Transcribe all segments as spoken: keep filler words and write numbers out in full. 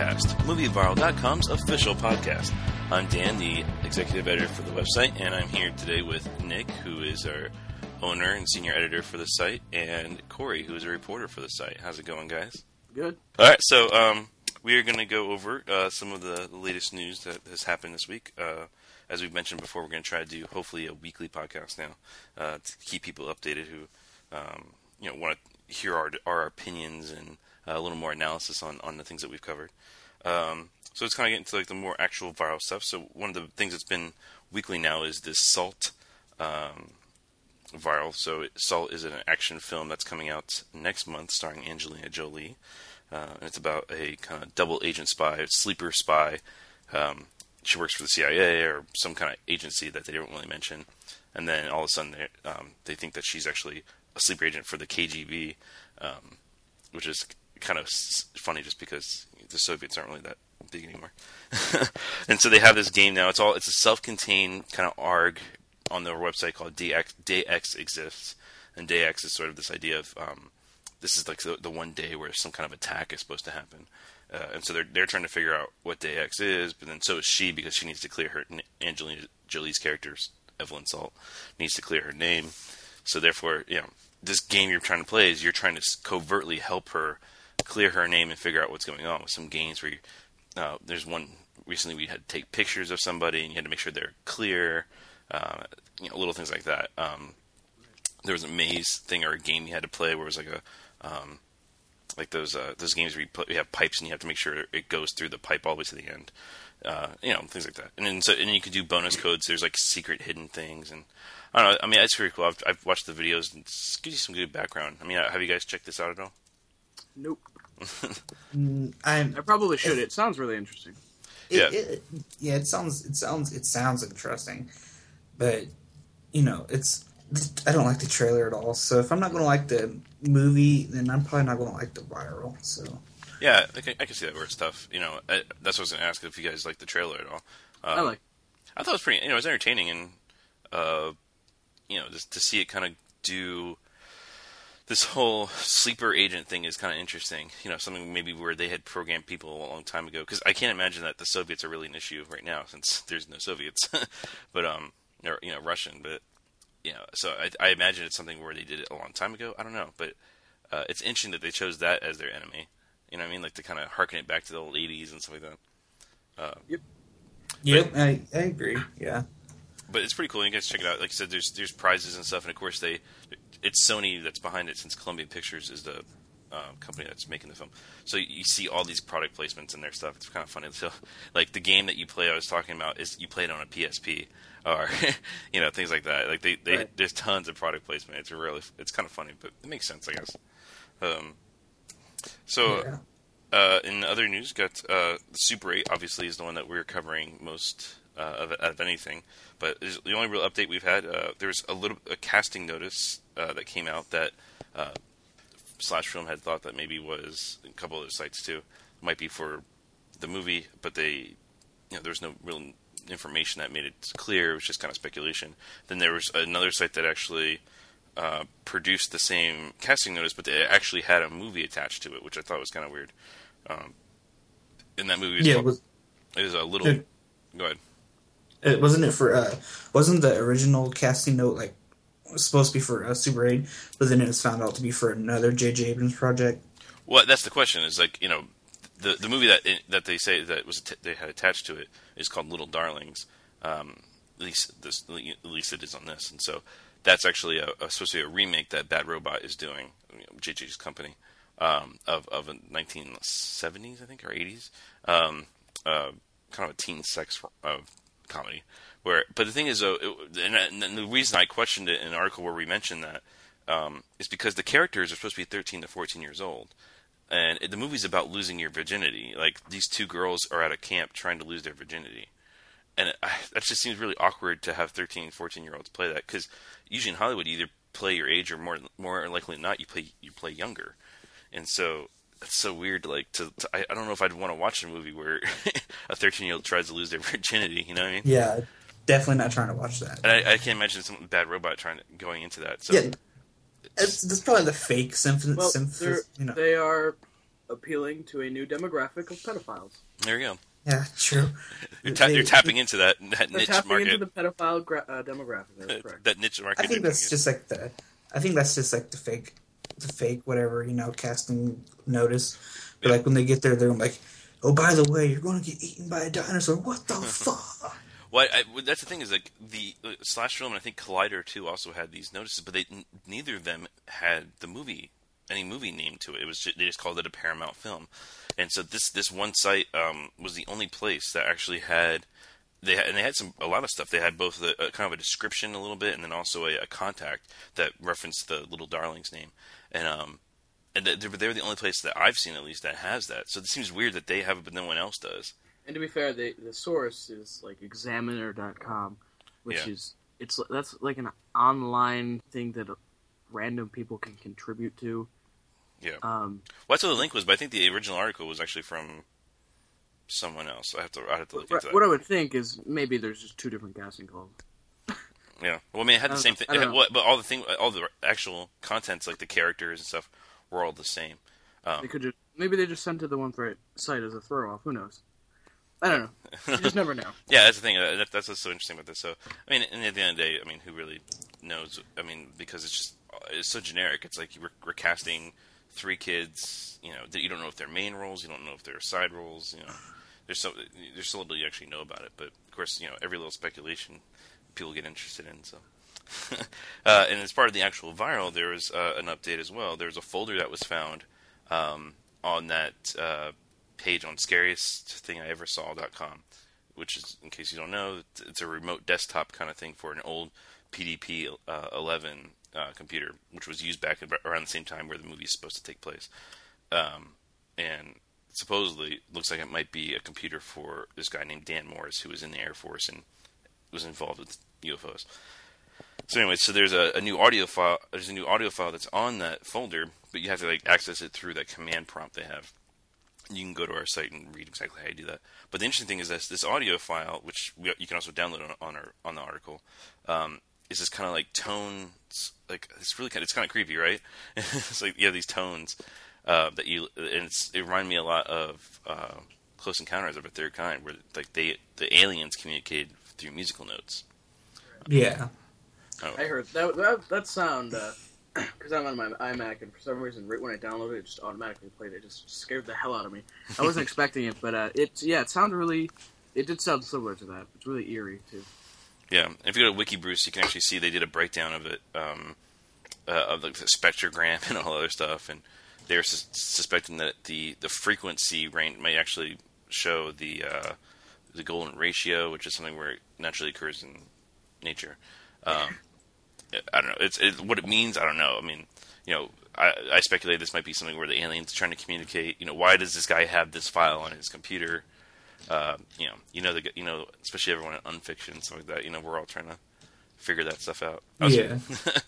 Cast, movie viral dot com's official podcast. I'm Dan, the executive editor for the website, and I'm here today with Nick, who is our owner and senior editor for the site, and Corey, who is a reporter for the site. How's it going, guys? Good. All right, so um, we are going to go over uh, some of the latest news that has happened this week. Uh, as we've mentioned before, we're going to try to do hopefully a weekly podcast now uh, to keep people updated who um, you know want to hear our our opinions and uh, a little more analysis on, on the things that we've covered. Um, so let's kind of get into like the more actual viral stuff. So one of the things that's been weekly now is this Salt um, viral. So Salt is an action film that's coming out next month, starring Angelina Jolie, uh, and it's about a kind of double agent spy, sleeper spy. Um, she works for the C I A or some kind of agency that they don't really mention, and then all of a sudden they um, they think that she's actually a sleeper agent for the K G B, um, which is kind of funny just because the Soviets aren't really that big anymore. And so they have this game now. It's all it's a self-contained kind of arg on their website called Day X, Day X exists, and Day X is sort of this idea of um, this is like the, the one day where some kind of attack is supposed to happen, uh, and so they're they're trying to figure out what Day X is, but then so is she because she needs to clear her Angelina Jolie's character's Evelyn Salt needs to clear her name, so therefore you know this game you're trying to play is you're trying to covertly help her clear her name and figure out what's going on with some games where you, uh, there's one recently we had to take pictures of somebody and you had to make sure they're clear, uh, you know, little things like that. Um, there was a maze thing or a game you had to play where it was like a, um, like those uh, those games where you, put, you have pipes and you have to make sure it goes through the pipe all the way to the end, uh, you know, things like that. And then so and then you can do bonus codes. There's like secret hidden things and I don't know. I mean, it's pretty cool. I've, I've watched the videos and it gives you some good background. I mean, have you guys checked this out at all? Nope. mm, I probably should. It, it sounds really interesting. It, yeah, it, yeah. It sounds. It sounds. It sounds interesting, but you know, it's. I don't like the trailer at all. So if I'm not going to like the movie, then I'm probably not going to like the viral. So yeah, I can, I can see that where it's tough. You know, I, that's what I was going to ask if you guys like the trailer at all. Um, I like. I thought it was pretty. You know, it was entertaining and uh, you know, just to see it kind of do. This whole sleeper agent thing is kind of interesting. You know, something maybe where they had programmed people a long time ago. Because I can't imagine that the Soviets are really an issue right now, since there's no Soviets, but um, or you know, Russian. But you know, so I, I imagine it's something where they did it a long time ago. I don't know, but uh, it's interesting that they chose that as their enemy. You know what I mean? Like to kind of harken it back to the old eighties and stuff like that. Uh, yep. Yep, but, I I agree. Yeah. But it's pretty cool. You guys check it out. Like I said, there's there's prizes and stuff, and of course they. It's Sony that's behind it since Columbia Pictures is the uh, company that's making the film. So you see all these product placements in their stuff. It's kind of funny. So, like the game that you play, I was talking about, is you play it on a P S P or you know things like that. Like they, they right. there's tons of product placement. It's really it's kind of funny, but it makes sense, I guess. Um, so Yeah. uh, in other news, got uh, the Super eight. Obviously, is the one that we're covering most. Uh, of, of anything, but the only real update we've had, uh, there's a little a casting notice uh, that came out that uh, Slash Film had thought that maybe was a couple other sites too, might be for the movie, but they, you know, there's no real information that made it clear. It was just kind of speculation. Then there was another site that actually uh, produced the same casting notice, but they actually had a movie attached to it, which I thought was kind of weird. Um, and that movie was yeah, called, it was, it was a little. it, go ahead. It wasn't it for uh wasn't the original casting note like supposed to be for uh, Super eight, but then it was found out to be for another J J Abrams project. Well, that's the question. Is like you know, the the movie that that they say that was they had attached to it is called Little Darlings. Um, at least this, at least it is on this, and so that's actually a, a supposed to be a remake that Bad Robot is doing, you know, J J's company, um, of of a nineteen seventies I think or eighties, um, uh, kind of a teen sex uh, comedy. Where, but the thing is, though, it, and, and the reason I questioned it in an article where we mentioned that um, is because the characters are supposed to be thirteen to fourteen years old, and it, the movie's about losing your virginity. Like these two girls are at a camp trying to lose their virginity, and it, I, that just seems really awkward to have thirteen, fourteen year olds play that, because usually in Hollywood you either play your age or more more likely than not you play you play younger, and so. It's so weird, like, to, to I, I don't know if I'd want to watch a movie where a thirteen-year-old tries to lose their virginity, you know what I mean? Yeah, definitely not trying to watch that. And I, I can't imagine some Bad Robot trying to, going into that, so... Yeah, it's, that's probably the fake symph- well, symph- you know. they are appealing to a new demographic of pedophiles. There you go. Yeah, true. You're, ta- They- you're tapping into that, that They're niche tapping market. into the pedophile gra- uh, demographic. That's correct. that niche market. I think that's market. just like the. I think that's just like the fake, the fake whatever you know casting notice. But Yeah. like when they get there, they're like, "Oh, by the way, you're going to get eaten by a dinosaur." What the fuck? Well, I, I- that's the thing is like the uh, Slash Film and I think Collider too also had these notices, but they n- neither of them had the movie any movie name to it. It was just, they just called it a Paramount film, and so this this one site um, was the only place that actually had they had, and they had some a lot of stuff. They had both a, a kind of a description a little bit, and then also a, a contact that referenced the little darling's name, and um and they they were the only place that I've seen at least that has that. So it seems weird that they have it, but no one else does. And to be fair, the the source is like examiner dot com, which Yeah. is it's that's like an online thing that random people can contribute to. Yeah. Um, Well, that's what the link was, but I think the original article was actually from someone else. I have to, I have to look what, into that. what I would think is maybe there's just two different casting calls. Yeah. Well, I mean, it had I the don't same know. thing, I don't it had- know. what- but all the thing, all the actual contents, like the characters and stuff, were all the same. Um, They could just maybe they just sent to the one for site as a throw off. Who knows? I don't know. You just never know. yeah, that's the thing. uh, That, that's what's so interesting about this. So, I mean, and at the end of the day, I mean, who really knows? I mean, because it's just it's so generic. It's like we're, we're casting three kids. You know, that you don't know if they're main roles. You don't know if they're side roles. You know, there's so there's so little you actually know about it. But of course, you know, every little speculation people get interested in. So, uh, and as part of the actual viral, there was uh, an update as well. There was a folder that was found um, on that uh, page on scariest thing I ever saw dot com, which is, in case you don't know, it's a remote desktop kind of thing for an old P D P uh, eleven uh, computer, which was used back around the same time where the movie is supposed to take place. Um, and supposedly, looks like it might be a computer for this guy named Dan Morris, who was in the Air Force and was involved with U F Os. So anyway, so there's a, a new audio file. There's a new audio file that's on that folder, but you have to like access it through that command prompt they have. You can go to our site and read exactly how you do that. But the interesting thing is this: this audio file, which we, you can also download on, on our on the article, um, is this kind of like tones. Like it's really kind. Of, it's kind of creepy, right? It's like you have these tones uh, that you, and it's, it reminded me a lot of uh, Close Encounters of a Third Kind, where like they the aliens communicated through musical notes. Yeah. Oh. I heard that that, that sound because I'm on my iMac and for some reason right when I downloaded it, it just automatically played. It just scared the hell out of me. I wasn't expecting it, but uh, it yeah, it sounded really. It did sound similar to that. It's really eerie too. Yeah, if you go to Wikibruce, you can actually see they did a breakdown of it, um, uh, of like the spectrogram and all other stuff, and they're sus- suspecting that the, the frequency range might actually show the uh, the golden ratio, which is something where it naturally occurs in nature. Um, I don't know. It's it, what it means. I don't know. I mean, you know, I, I speculate this might be something where the aliens are trying to communicate. You know, why does this guy have this file on his computer? Uh, you know, you know, the, you know, especially everyone in unfiction and stuff like that. You know, we're all trying to figure that stuff out. Yeah.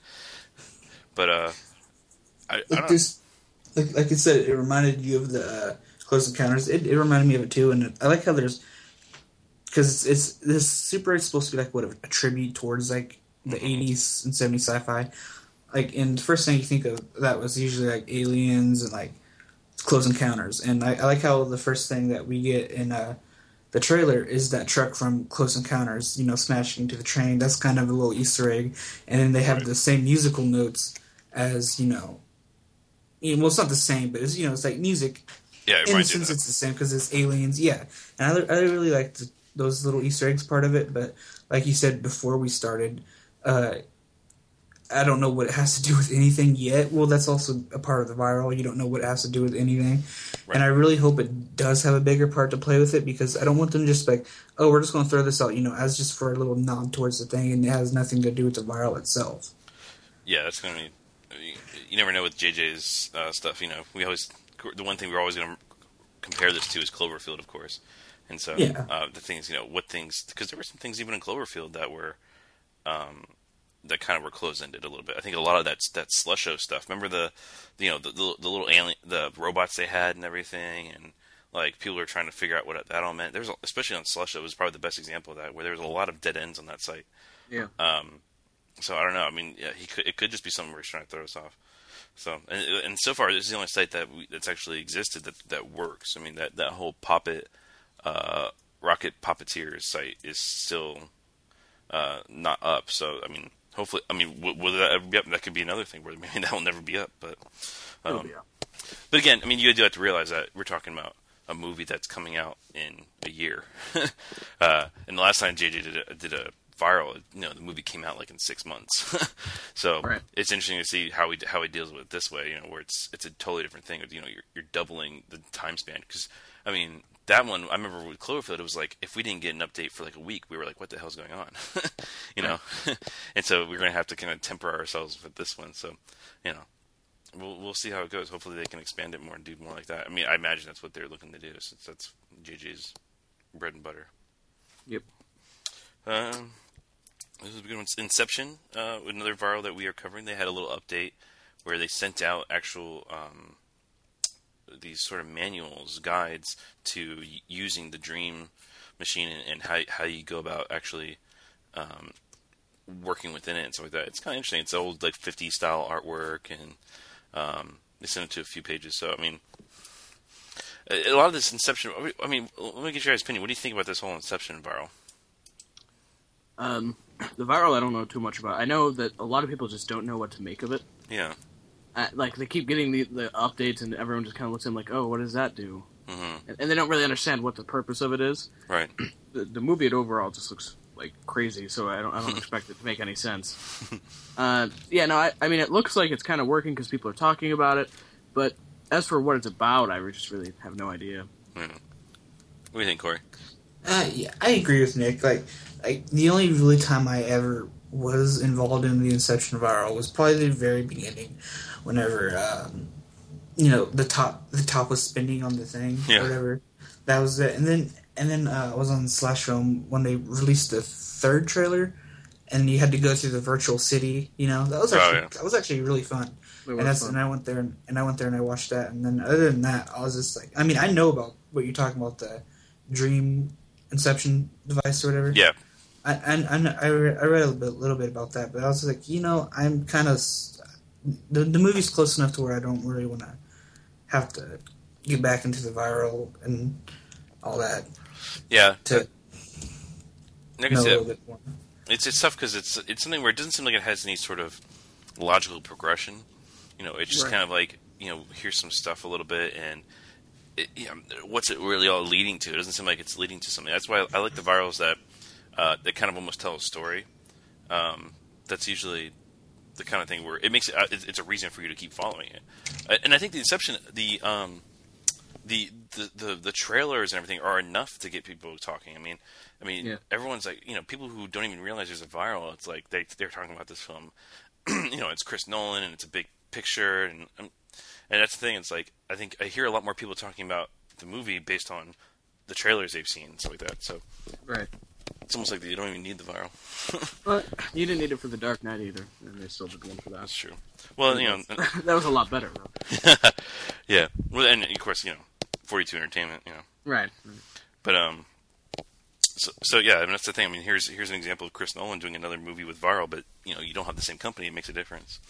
But uh, I, I Like don't know. this, like like I said, it reminded you of the uh, Close Encounters. It, it reminded me of it too, and I like how there's because it's, it's this Super eight's supposed to be like what a, a tribute towards like the Mhm. eighties and seventies sci-fi. Like, and the first thing you think of that was usually like aliens and like Close Encounters, and I, I like how the first thing that we get in uh, the trailer is that truck from Close Encounters, you know, smashing into the train. That's kind of a little Easter egg, and then they have Right. the same musical notes as you know. you know, Well, it's not the same, but it's you know, it's like music. Yeah, it In a reminds you sense, of it's the same because it's aliens. Yeah, and I, I really like the, those little Easter eggs part of it. But like you said before we started, uh, I don't know what it has to do with anything yet. Well, that's also a part of the viral. You don't know what it has to do with anything, Right. and I really hope it does have a bigger part to play with it because I don't want them to just like, oh, we're just going to throw this out, you know, as just for a little nod towards the thing, and it has nothing to do with the viral itself. Yeah, that's going to be. You never know with J J's uh, stuff. You know, we always the one thing we're always going to compare this to is Cloverfield, of course. And so Yeah. uh, the things, you know, what things because there were some things even in Cloverfield that were um, that kind of were close ended a little bit. I think a lot of that that Slusho stuff. Remember the, the you know the, the the little alien the robots they had and everything, and like people were trying to figure out what that all meant. There's especially on Slusho was probably the best example of that, where there was a lot of dead ends on that site. Yeah. Um, so I don't know. I mean, yeah, he could. It could just be something where he's trying to throw us off. So and, and so far, this is the only site that we, that's actually existed that that works. I mean, that that whole Poppet, uh, Rocket Puppeteers site is still uh, not up. So I mean, hopefully, I mean, w- whether that ever be up, that could be another thing where maybe that will never be up. But um, It'll be up. But again, I mean, you do have to realize that we're talking about a movie that's coming out in a year. uh, and the last time J J did a, did a viral, you know, the movie came out like in six months. So right. It's interesting to see how he how he deals with it this way. You know, where it's it's a totally different thing. You know, you're you're doubling the time span because I mean that one I remember with Cloverfield, it was like if we didn't get an update for like a week, we were like, what the hell's going on? You know, and so we're gonna have to kind of temper ourselves with this one. So you know. We'll we'll see how it goes. Hopefully, they can expand it more and do more like that. I mean, I imagine that's what they're looking to do, since that's J J's bread and butter. Yep. Um, this is a good one. Inception, uh, another viral that we are covering. They had a little update where they sent out actual um, these sort of manuals, guides to y- using the Dream machine and, and how how you go about actually um, working within it and stuff like that. It's kind of interesting. It's old like fifties style artwork and. Um, they sent it to a few pages, so I mean, a, a lot of this Inception. I mean, let me get your guys' opinion. What do you think about this whole Inception viral? Um, the viral, I don't know too much about. I know that a lot of people just don't know what to make of it. Yeah. Uh, like they keep getting the, the updates, and everyone just kind of looks at them like, "Oh, what does that do?" Mm-hmm. And, and they don't really understand what the purpose of it is. Right. The, the movie it overall just looks like crazy, so I don't I don't expect it to make any sense. Uh, yeah, no, I, I mean it looks like it's kind of working because people are talking about it, but as for what it's about, I just really have no idea. Yeah. What do you think, Corey? Uh, yeah, I agree with Nick. Like, like the only really time I ever was involved in the Inception viral was probably the very beginning, whenever um, you know the top the top was spinning on the thing, yeah. or whatever. That was it, and then. And then uh, I was on Slash Film when they released the third trailer, and you had to go through the virtual city. You know, that was actually oh, yeah. that was actually really fun. And that's fun. and I went there and, and I went there and I watched that. And then other than that, I was just like, I mean, I know about what you're talking about, the Dream Inception device or whatever. Yeah. I I I, I read, I read a little bit, little bit about that, but I was like, you know, I'm kind of the the movie's close enough to where I don't really want to have to get back into the viral and all that. Yeah, to like know I said, a little bit more. It's it's tough because it's it's something where it doesn't seem like it has any sort of logical progression. You know, it's just Right. kind of like, you know, here's some stuff a little bit, and it, you know, what's it really all leading to? It doesn't seem like it's leading to something. That's why I, I like the virals that uh, that kind of almost tell a story. Um, that's usually the kind of thing where it makes it, it's a reason for you to keep following it. And I think the Inception, the um, The, the, the, the trailers and everything are enough to get people talking. I mean, I mean, yeah. everyone's like, you know, people who don't even realize there's a viral. It's like they they're talking about this film. You know, it's Chris Nolan and it's a big picture, and and that's the thing. It's like I think I hear a lot more people talking about the movie based on the trailers they've seen and stuff like that. So, right, it's almost like you don't even need the viral. But you didn't need it for The Dark Knight either, and they still did one for that. That's true. Well, you know, that was a lot better, though. Yeah. Well, and of course, you know, forty-two Entertainment, you know. Right. But um, so, so yeah, I mean that's the thing. I mean, here's here's an example of Chris Nolan doing another movie with viral, but you know, you don't have the same company. It makes a difference.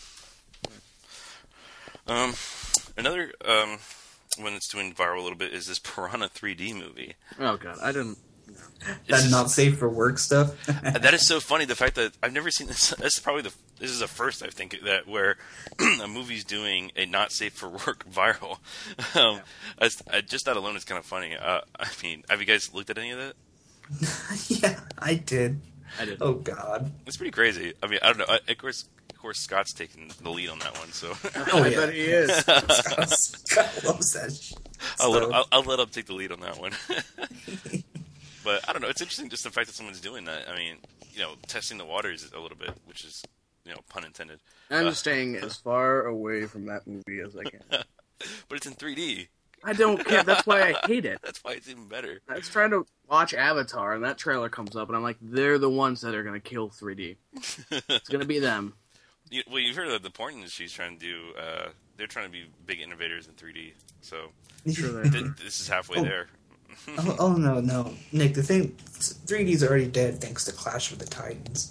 Um, another um, one that's doing viral a little bit is this Piranha three D movie. Oh god, I didn't. That's It's- not safe for work stuff. That is so funny. The fact that I've never seen this. This is probably the. This is the first I think that where a movie's doing a not safe for work viral. Um, I, I, just that alone is kind of funny. Uh, I mean, have you guys looked at any of that? Yeah, I did. I did. Oh God. It's pretty crazy. I mean, I don't know. I, of course, of course, Scott's taking the lead on that one. So Oh, I yeah. bet he is. Scott, Scott loves that shit. I'll, let, So- I'll, I'll let him take the lead on that one. But I don't know. It's interesting just the fact that someone's doing that. I mean, you know, testing the waters a little bit, which is, you know, pun intended. I'm Uh, staying as far away from that movie as I can. But it's in three D. I don't care. That's why I hate it. That's why it's even better. I was trying to watch Avatar, and that trailer comes up, and I'm like, they're the ones that are going to kill three D. It's going to be them. You, well, you've heard that the porn industry's trying to do. Uh, they're trying to be big innovators in three D. So Sure th- this is halfway Oh. there. oh, oh no, no, Nick. The thing, three D's already dead thanks to Clash of the Titans.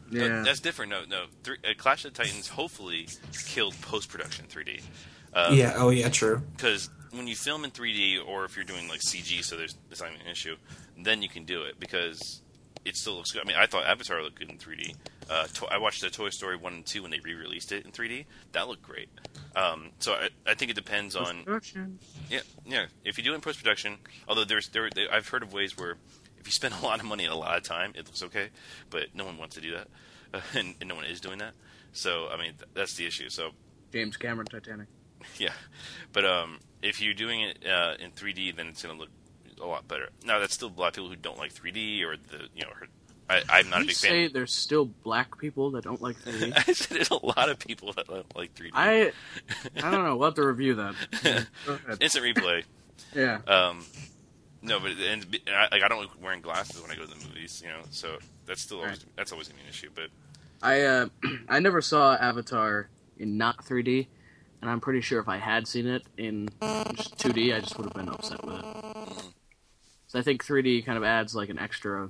Yeah. No, that's different. No, no. Three, uh, Clash of the Titans hopefully killed post-production three D. Uh, yeah. Oh, yeah. True. Because when you film in three D, or if you're doing like C G, so there's it's not even an issue, then you can do it because it still looks good. I mean, I thought Avatar looked good in three D. Uh, to- I watched the Toy Story one and two when they re-released it in three D. That looked great. Um, so I, I think it depends on. Yeah, yeah. If you do it in post-production, although there's there, there, I've heard of ways where if you spend a lot of money and a lot of time, it looks okay, but no one wants to do that, uh, and, and no one is doing that. So I mean, th- that's the issue. So James Cameron, Titanic. yeah, but um, if you're doing it uh, in three D, then it's going to look a lot better. Now, that's still a lot of people who don't like three D or the you know. Or, I, I'm not Did a big you say fan. there's still black people that don't like three D? I said there's a lot of people that don't like three D. I I don't know. We'll have to review that. Yeah, go ahead. Instant replay. Yeah. Um, no, but and, I, like I don't like wearing glasses when I go to the movies, you know. So that's still always, Right. that's always gonna be an issue. But I uh, I never saw Avatar in not three D, and I'm pretty sure if I had seen it in just two D, I just would have been upset with it. mm, So I think three D kind of adds like an extra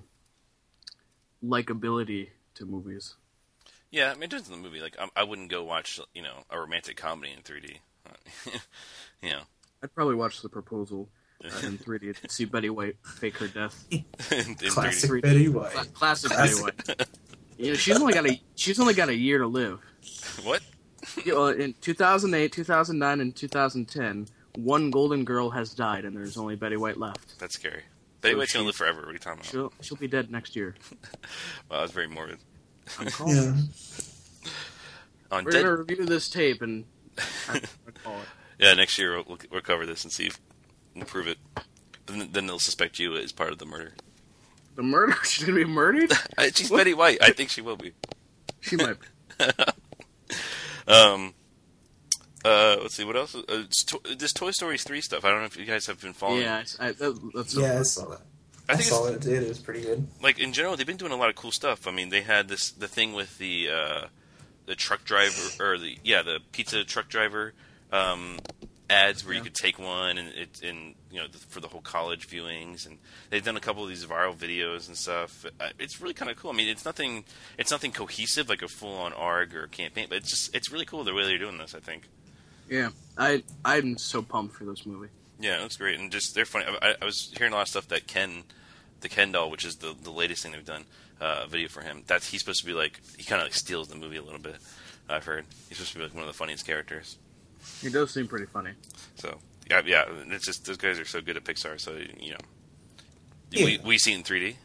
likability to movies. yeah, I mean, it depends on the movie. Like I, I wouldn't go watch you know a romantic comedy in three D. you know, I'd probably watch The Proposal uh, in three D to see Betty White fake her death. in, in Classic three D. Betty White. Cla- classic Betty White. You know, she's only got a she's only got a year to live. What? You know, in two thousand eight, two thousand nine, and two thousand ten, one Golden Girl has died, and there's only Betty White left. That's scary. Betty So White's gonna she- live forever. What are you talking about? She'll she'll be dead next year. Wow, that's very morbid. I'm calling. Yeah. On We're Dead. gonna review this tape, and I'm gonna call it. Yeah, next year we'll, we'll, we'll cover this and see if we'll prove it. Then, then they'll suspect you as part of the murder. The murder? She's gonna be murdered? I- She's Betty White. I think she will be. She might. Be. Um. Uh. Let's see. What else? Uh, it's to- this Toy Story three stuff. I don't know if you guys have been following. Yeah, I, I, that, that's Yeah, I saw that. I I, think saw it's, it. It was pretty good. like in general, they've been doing a lot of cool stuff. I mean, they had this the thing with the uh, the truck driver or the yeah the pizza truck driver um, ads where Yeah. you could take one and it and you know the, for the whole college viewings, and they've done a couple of these viral videos and stuff. Uh, It's really kind of cool. I mean, it's nothing it's nothing cohesive like a full on A R G or campaign, but it's just it's really cool the way they're doing this. I think. Yeah, I I'm so pumped for this movie. Yeah, it looks great, and just they're funny. I, I was hearing a lot of stuff that Ken, the Ken doll, which is the the latest thing they've done, uh, a video for him. That's he's supposed to be like he kind of like steals the movie a little bit. I've heard he's supposed to be like one of the funniest characters. He does seem pretty funny. So yeah, yeah, it's just those guys are so good at Pixar. So you know, Yeah. we we see it in three D.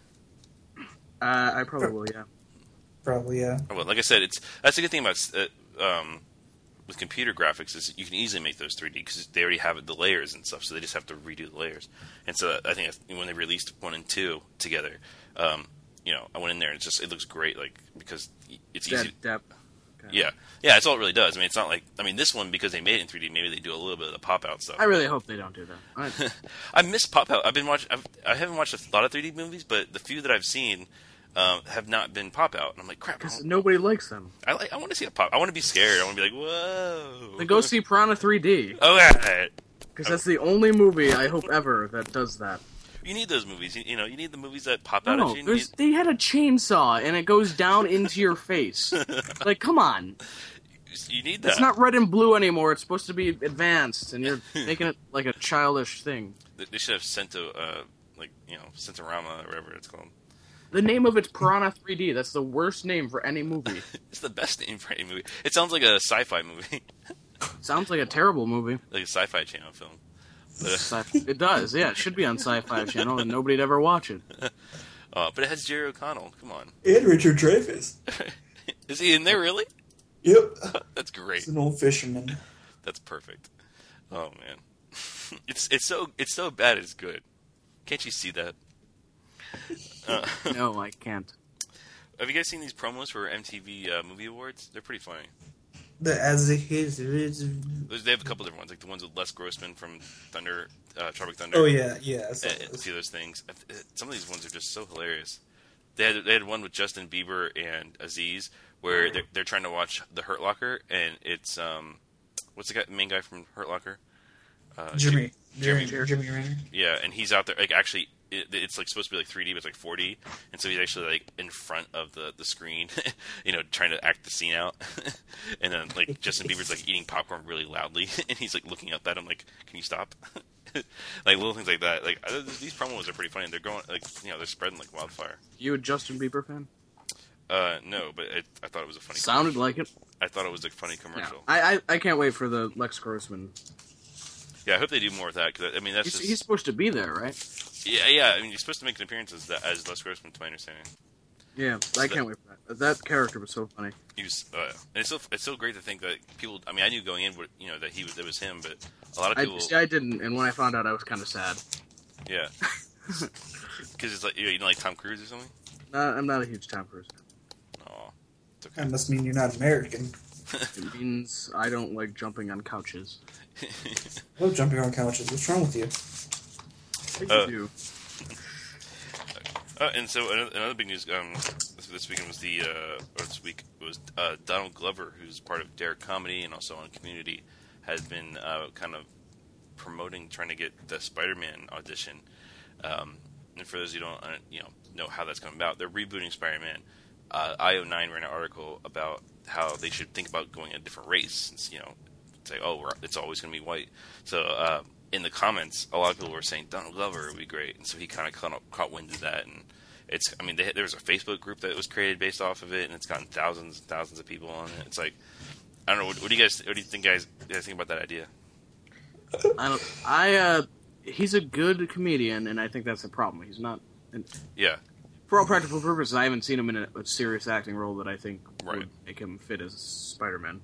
Uh, I probably will. Yeah. Probably, yeah. Oh, well, like I said, it's that's the good thing about uh, um, with computer graphics is you can easily make those three D because they already have the layers and stuff, so they just have to redo the layers. And so I think that's, when they released one and two together, um, you know, I went in there and it's just it looks great, like because it's easy. Dep- depth. Okay. Yeah, yeah, that's all it really does. I mean, it's not like I mean this one because they made it in three D. Maybe they do a little bit of the pop out stuff. I really hope they don't do that. I, I miss pop out. I've been watching. I've, I haven't watched a lot of three D movies, but the few that I've seen um, have not been pop out. And I'm like, crap. I, Because don't- nobody likes them. I like. I want to see a pop. I want to be scared. I want to be like, whoa. Then go see Piranha three D. Oh, yeah. Because that's the only movie I hope ever that does that. You need those movies. You, you know, you need the movies that pop out No, at you. You there's, need- they had a chainsaw and it goes down into your face. Like, come on. You need that. It's not red and blue anymore. It's supposed to be advanced, and you're making it like a childish thing. They- They should have Sento, uh, like you know, Sentorama or whatever it's called. The name of it's Piranha three D. That's the worst name for any movie. It's the best name for any movie. It sounds like a sci-fi movie, Sounds like a terrible movie. like a sci-fi channel film. But, Sci- It does, yeah. It should be on Sci-Fi Channel, and nobody'd ever watch it. uh, but it has Jerry O'Connell. Come on, And Richard Dreyfuss. is he in there really? Yep. That's great. He's an old fisherman. That's perfect. Oh man, it's it's so it's so bad it's good. Can't you see that? Uh, No, I can't. have you guys seen these promos for M T V uh, Movie Awards? They're pretty funny. The as a his. his- They have a couple different ones, like the ones with Les Grossman from Thunder, uh, Tropic Thunder. Oh yeah, yeah. I saw and, and those. see those things. Some of these ones are just so hilarious. They had they had one with Justin Bieber and Aziz where they're they're trying to watch The Hurt Locker, and it's um, what's the guy, main guy from Hurt Locker? Uh, Jimmy, Jim- Jimmy, Jimmy Renner. Yeah, and he's out there like actually it, it's like supposed to be like three D, but it's like four D, and so he's actually like in front of the, the screen, you know, trying to act the scene out. And then like Justin Bieber's like eating popcorn really loudly, and he's like looking up at him like, "Can you stop?" Like little things like that. Like uh, these promos are pretty funny. They're going like you know they're spreading like wildfire. You a Justin Bieber fan? Uh, no, but it, I thought it was a funny. Sounded like it. I thought it was a funny commercial. Yeah. I, I I can't wait for the Lex Grossman. Yeah, I hope they do more with that because I mean that's He's, just, he's supposed to be there, right? yeah yeah. I mean, you're supposed to make an appearance as, that, as Les Grossman, to my understanding. Yeah, I can't wait for that. That character was so funny. He was, uh, and it's so it's so great to think that people. I mean, I knew going in, what you know, that he was it was him, but a lot of people. I, see, I didn't, and when I found out, I was kind of sad. Yeah, because it's like you know, like Tom Cruise or something. Uh, I'm not a huge Tom Cruise fan. Oh, it's okay. That must mean you're not American. It means I don't like jumping on couches. I love jumping on couches. What's wrong with you? I Uh, do. Uh, and so another, another big news um, this, this weekend was the uh, or this week was uh, Donald Glover, who's part of Derek Comedy and also on Community, has been uh, kind of promoting, trying to get the Spider-Man audition. Um, and for those who don't uh, you know know how that's coming about, they're rebooting Spider-Man. Uh, I O nine ran an article about how they should think about going a different race. Since, you know, say, oh, we're, it's always going to be white. So uh, in the comments, a lot of people were saying Donald Glover would be great, and so he kind of caught, caught wind of that. And it's, I mean, they, there was a Facebook group that was created based off of it, and it's gotten thousands and thousands of people on it. It's like, I don't know. What, what do you guys? What do you think, guys? You guys think about that idea? I don't. I. Uh, he's a good comedian, and I think that's the problem. He's not. And Yeah. for all practical purposes, I haven't seen him in a, a serious acting role that I think Right. would make him fit as Spider-Man.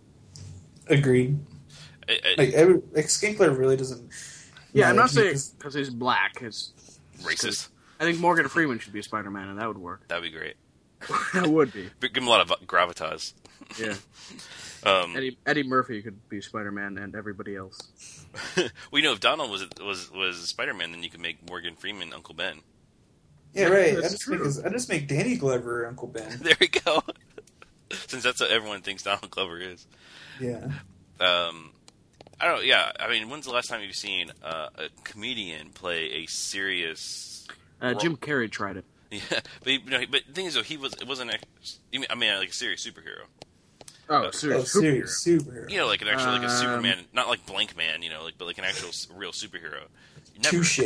Agreed. I, I, Like, every, like Skinkler really doesn't. Yeah, I'm not manage saying because- because he's black. It's racist. I think Morgan Freeman should be Spider-Man, and that would work. That'd be great. That would be. But give him a lot of gravitas. Yeah. Um, Eddie Eddie Murphy could be Spider-Man, and everybody else. well, you know, if Donald was was was Spider-Man, then you could make Morgan Freeman Uncle Ben. Yeah, right. I That's just, true. make his, I just make Danny Glover Uncle Ben. There we go. Since that's what everyone thinks Donald Glover is. Yeah. Um, I don't know. Yeah, I mean, when's the last time you've seen uh, a comedian play a serious? Uh, Jim Carrey tried it. Yeah, but you know, but the thing is, though, he was it wasn't. A, you mean, I mean, like a serious superhero. Oh, Uh, serious Oh, superhero. serious superhero. You know, like an actual like a Um, Superman, not like Blank Man. You know, like but like an actual s- real superhero. Never. Touche.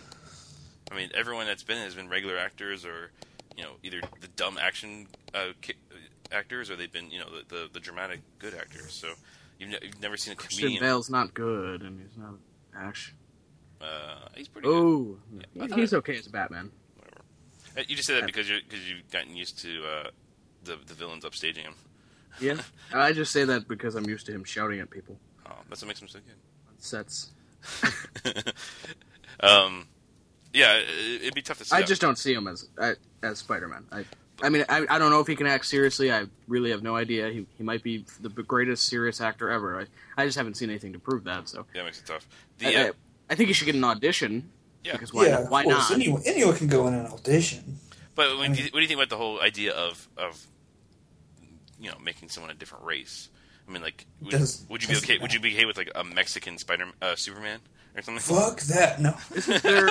I mean, everyone that's been has been regular actors, or you know, either the dumb action uh, ki- actors, or they've been you know the the, the dramatic good actors. So you've, ne- you've never seen a Christian comedian. Bale's not good, and he's not action. Uh, he's pretty good. Oh, I thought he's it- okay as Batman. Whatever. Uh, You just said that because you because you've gotten used to uh, the the villains upstaging him. Yeah, I just say that because I'm used to him shouting at people Oh, that's what makes him so on sets. good. um, yeah, it, it'd be tough to see. I that. just don't see him as as, as Spider-Man. I, I mean, I, I don't know if he can act seriously. I really have no idea. He he might be the greatest serious actor ever. I, I just haven't seen anything to prove that. So yeah, it makes it tough. I, The, uh, I, I think he should get an audition. Yeah. Because why yeah, not? Why of course. not? Anyone, anyone can go in an audition. but when, do you- what do you think about the whole idea of of you know making someone a different race? I mean, like, would, Does- would you be does okay? that- Would you be okay with like a Mexican Spider uh, Superman or something? Fuck that. No. Isn't there,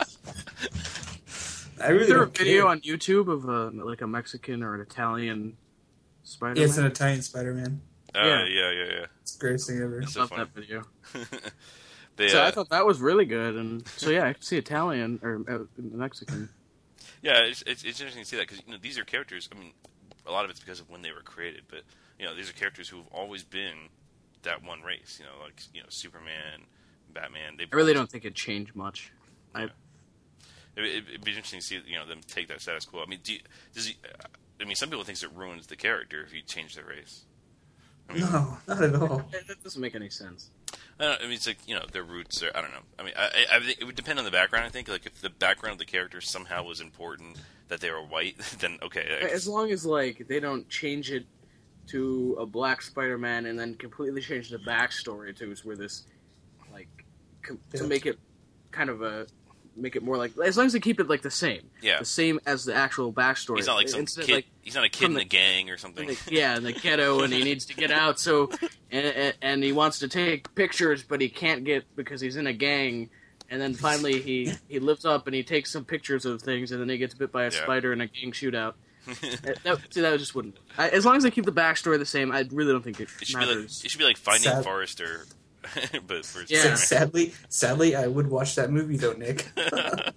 I really is there a don't video care. on YouTube of a, like a Mexican or an Italian Spider-Man? Yeah, it's an Italian Spider-Man. Uh, Yeah. yeah, yeah, yeah. It's the greatest thing ever. It's so Love funny. that video. They, So uh, I thought that was really good, and so yeah, I could see Italian or uh, Mexican. Yeah, it's, it's, it's interesting to see that because you know these are characters. I mean, a lot of it's because of when they were created, but you know these are characters who've always been that one race. You know, like you know Superman, Batman. They I really don't think it changed much. I It, it, it'd be interesting to see you know them take that status quo. I mean, do you, does he, I mean, some people think it ruins the character if you change their race. I mean, No, not at all. that doesn't make any sense. I, don't, I mean, it's like you know their roots are. I don't know. I mean, I, I, I think it would depend on the background. I think like if the background of the character somehow was important that they were white, then okay. I As guess- long as like they don't change it to a black Spider-Man and then completely change the backstory to where this like com- to Yeah. make it kind of a make it more like as long as they keep it like the same, Yeah. the same as the actual backstory. He's not like some Instead, kid. like, he's not a kid from in the- the gang or something. Like, yeah, in the ghetto, and he needs to get out. So, and, and he wants to take pictures, but he can't get because he's in a gang. And then finally he, he lives up and he takes some pictures of things, and then he gets bit by a Yeah. spider in a gang shootout. that, that, see, that just wouldn't. I, as long as they keep the backstory the same, I really don't think it, It should be like matters. it should be like Finding Sad- Forrester, but for Yeah. Spider-Man. Sadly, sadly, I would watch that movie though, Nick. That'd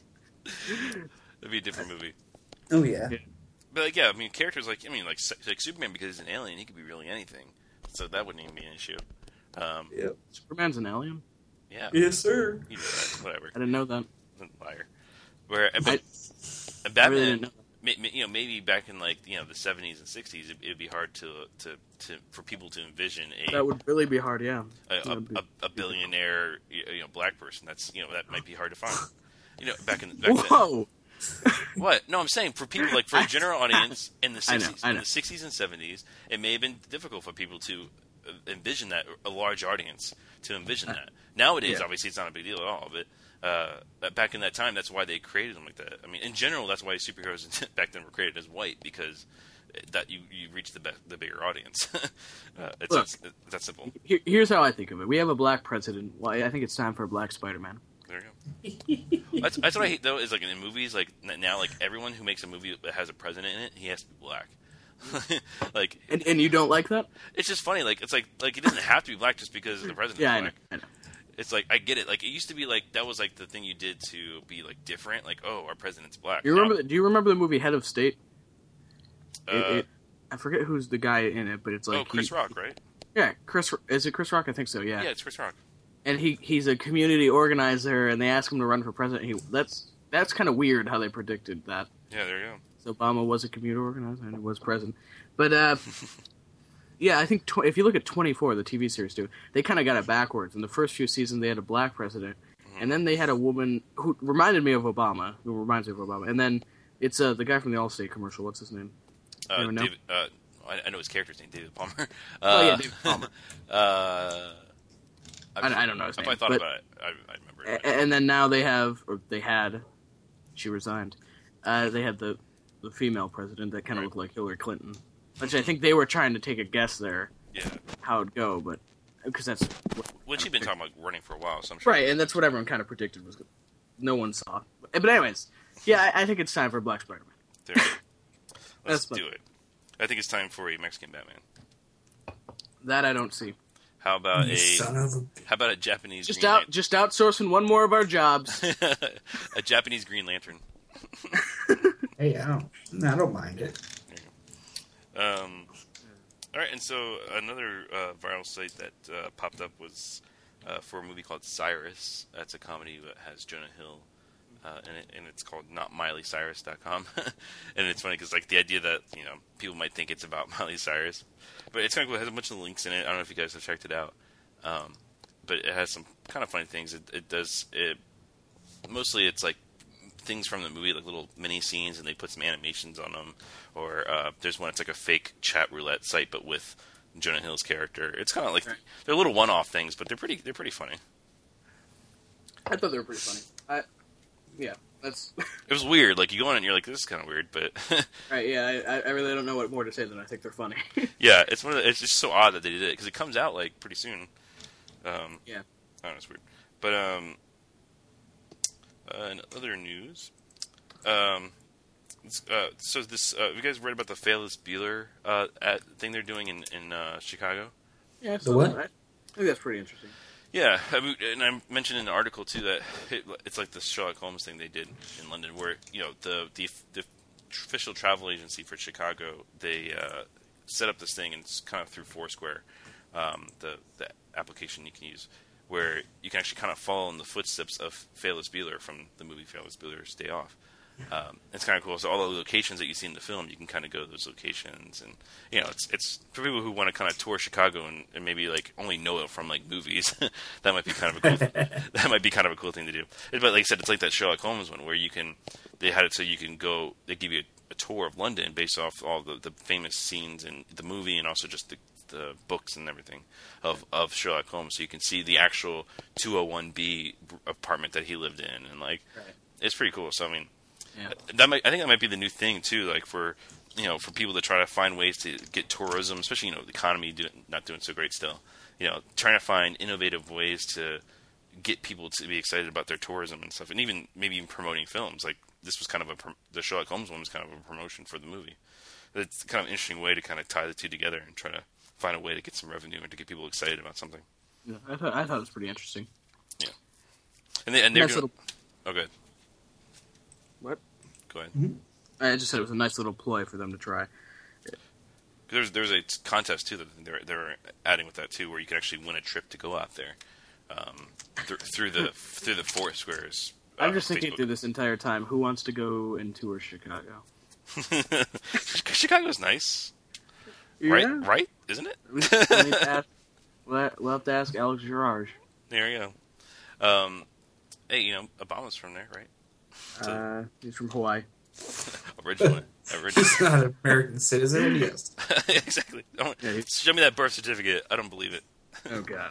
be a different movie. Oh yeah. But like, yeah, I mean, characters like I mean, like like Superman, because he's an alien, he could be really anything. So that wouldn't even be an issue. Um, Yep. Superman's an alien? yeah, Yes, sir. he did that. Whatever, I didn't know that. liar. Where but, I, and I Batman, really didn't know that. may, may- you know, maybe back in like you know the seventies and sixties, it would be hard to, to to for people to envision a That would really be hard, yeah. a, That a, would be- a, a billionaire you know black person. That's you know that might be hard to find. You know, back in back then. Whoa! What? No, I'm saying for people like for a general audience in the I know, sixties, I in know. the sixties and seventies, it may have been difficult for people to uh, envision that a large audience to envision that. Nowadays, Yeah. obviously, it's not a big deal at all. But uh, that back in that time, that's why they created them like that. I mean, in general, that's why superheroes back then were created as white because that you you reach the be- the bigger audience. uh, it's, Look. it's, it's that simple. Here, here's how I think of it. We have a black president. Well, I think it's time for a black Spider-Man. There you go. That's, that's what I hate though. Is like in movies, like n- now, like everyone who makes a movie that has a president in it, he has to be black. like And and you don't like that? it's just funny. Like it's like like he doesn't have to be black just because the president's Yeah, I know. black. I know. It's like I get it. Like it used to be like that was like the thing you did to be like different. Like oh, our president's black. You remember? The, do you remember the movie Head of State? Now, It, uh, it, I forget who's the guy in it, but it's like oh, Chris he- Rock, right? Yeah, Chris. Is it Chris Rock? I think so. Yeah. Yeah, it's Chris Rock. And he he's a community organizer, and they ask him to run for president. He that's that's kind of weird how they predicted that. Yeah, there you go. So Obama was a community organizer and was president. But uh, yeah, I think tw- if you look at twenty-four, the T V series too, they kind of got it backwards. In the first few seasons, they had a black president, and then they had a woman who reminded me of Obama, who reminds me of Obama. And then it's uh, the guy from the Allstate commercial. What's his name? Uh, Anyone know? David, uh, I, I know his character's name, David Palmer. Uh, Oh yeah, David Palmer. uh, I, I don't know his If name. I thought but, about it, I, I remember. a- It. and then now they have, or they had, she resigned. Uh, they had the the female president that kind of Right. looked like Hillary Clinton, which I think they were trying to take a guess there Yeah. how it'd go, but because that's Well, she's been talking about running for a while, so I'm sure. right, and that's what everyone kind of predicted was no one saw. But anyways, yeah, I, I think it's time for Black Spider-Man. There. Let's That's fun. do it. I think it's time for a Mexican Batman. That I don't see. How about You a son of a. how about a Japanese Just Green out, just outsourcing one more of our jobs. Lan- a Japanese Green Lantern. Hey, I don't. I don't mind it. Um, all right, and so another uh, viral site that uh, popped up was uh, for a movie called Cyrus. That's a comedy that has Jonah Hill, uh, in it, and it's called not miley cyrus dot com. And it's funny because like the idea that you know people might think it's about Miley Cyrus, but it's kind of cool. It has a bunch of links in it. I don't know if you guys have checked it out, um, but it has some kind of funny things. It, it does it mostly. It's like things from the movie, like little mini scenes, and they put some animations on them. Or uh, there's one, it's like a fake chat roulette site, but with Jonah Hill's character. It's kind of like Right. they're little one-off things, but they're pretty they're pretty funny. I thought they were pretty funny. I, yeah, that's It was weird. Like you go on and you're like, this is kind of weird, but right. Yeah, I, I really don't know what more to say than I think they're funny. yeah, it's one of the, it's just so odd that they did it because it comes out like pretty soon. Um, Yeah. I don't know, it's weird. But um, uh, in other news, um, it's, uh, so this uh, have you guys read about the Ferris Bueller uh, at, thing they're doing in in uh, Chicago? yeah, The what? I think that's pretty interesting. Yeah, I mean, and I mentioned in the article too that it, it's like the Sherlock Holmes thing they did in London, where you know the the, the official travel agency for Chicago, they uh, set up this thing, and it's kind of through Foursquare, um, the the application you can use, where you can actually kind of follow in the footsteps of Ferris Bueller from the movie Ferris Bueller's Day Off. Um, it's kind of cool. So all the locations that you see in the film, you can kind of go to those locations, and you know, it's it's for people who want to kind of tour Chicago and, and maybe like only know it from like movies. That might be kind of a cool. that might be kind of a cool thing to do. But like I said, it's like that Sherlock Holmes one where you can. They had it so you can go. They give you a, a tour of London based off all the, the famous scenes in the movie and also just the the books and everything of of Sherlock Holmes, so you can see the actual two oh one B apartment that he lived in, and like Right. it's pretty cool. So I mean. Yeah. That might, I think that might be the new thing too, like for you know for people to try to find ways to get tourism, especially you know the economy do, not doing so great still. You know, trying to find innovative ways to get people to be excited about their tourism and stuff, and even maybe even promoting films. Like this was kind of a the Sherlock Holmes one was kind of a promotion for the movie. It's kind of an interesting way to kind of tie the two together and try to find a way to get some revenue and to get people excited about something. Yeah, I thought I thought it was pretty interesting. Yeah, and they and they're nice doing. little... Oh, good. What? Go ahead. Mm-hmm. I just said it was a nice little ploy for them to try. There's there's a contest too that they're they're adding with that too, where you can actually win a trip to go out there um, th- through the through the Foursquare's. Uh, I'm just thinking Facebook. through this entire time, who wants to go and tour Chicago? Chicago's nice, Yeah. right? Right? Isn't it? We, we need to ask, we'll we'll have to ask Alex Girard. There you go. Um, hey, you know, Obama's from there, right? So, Uh, he's from Hawaii. originally, originally. He's not an American citizen. Yes. Exactly. Don't, Yeah, he- show me that birth certificate. I don't believe it. Oh God.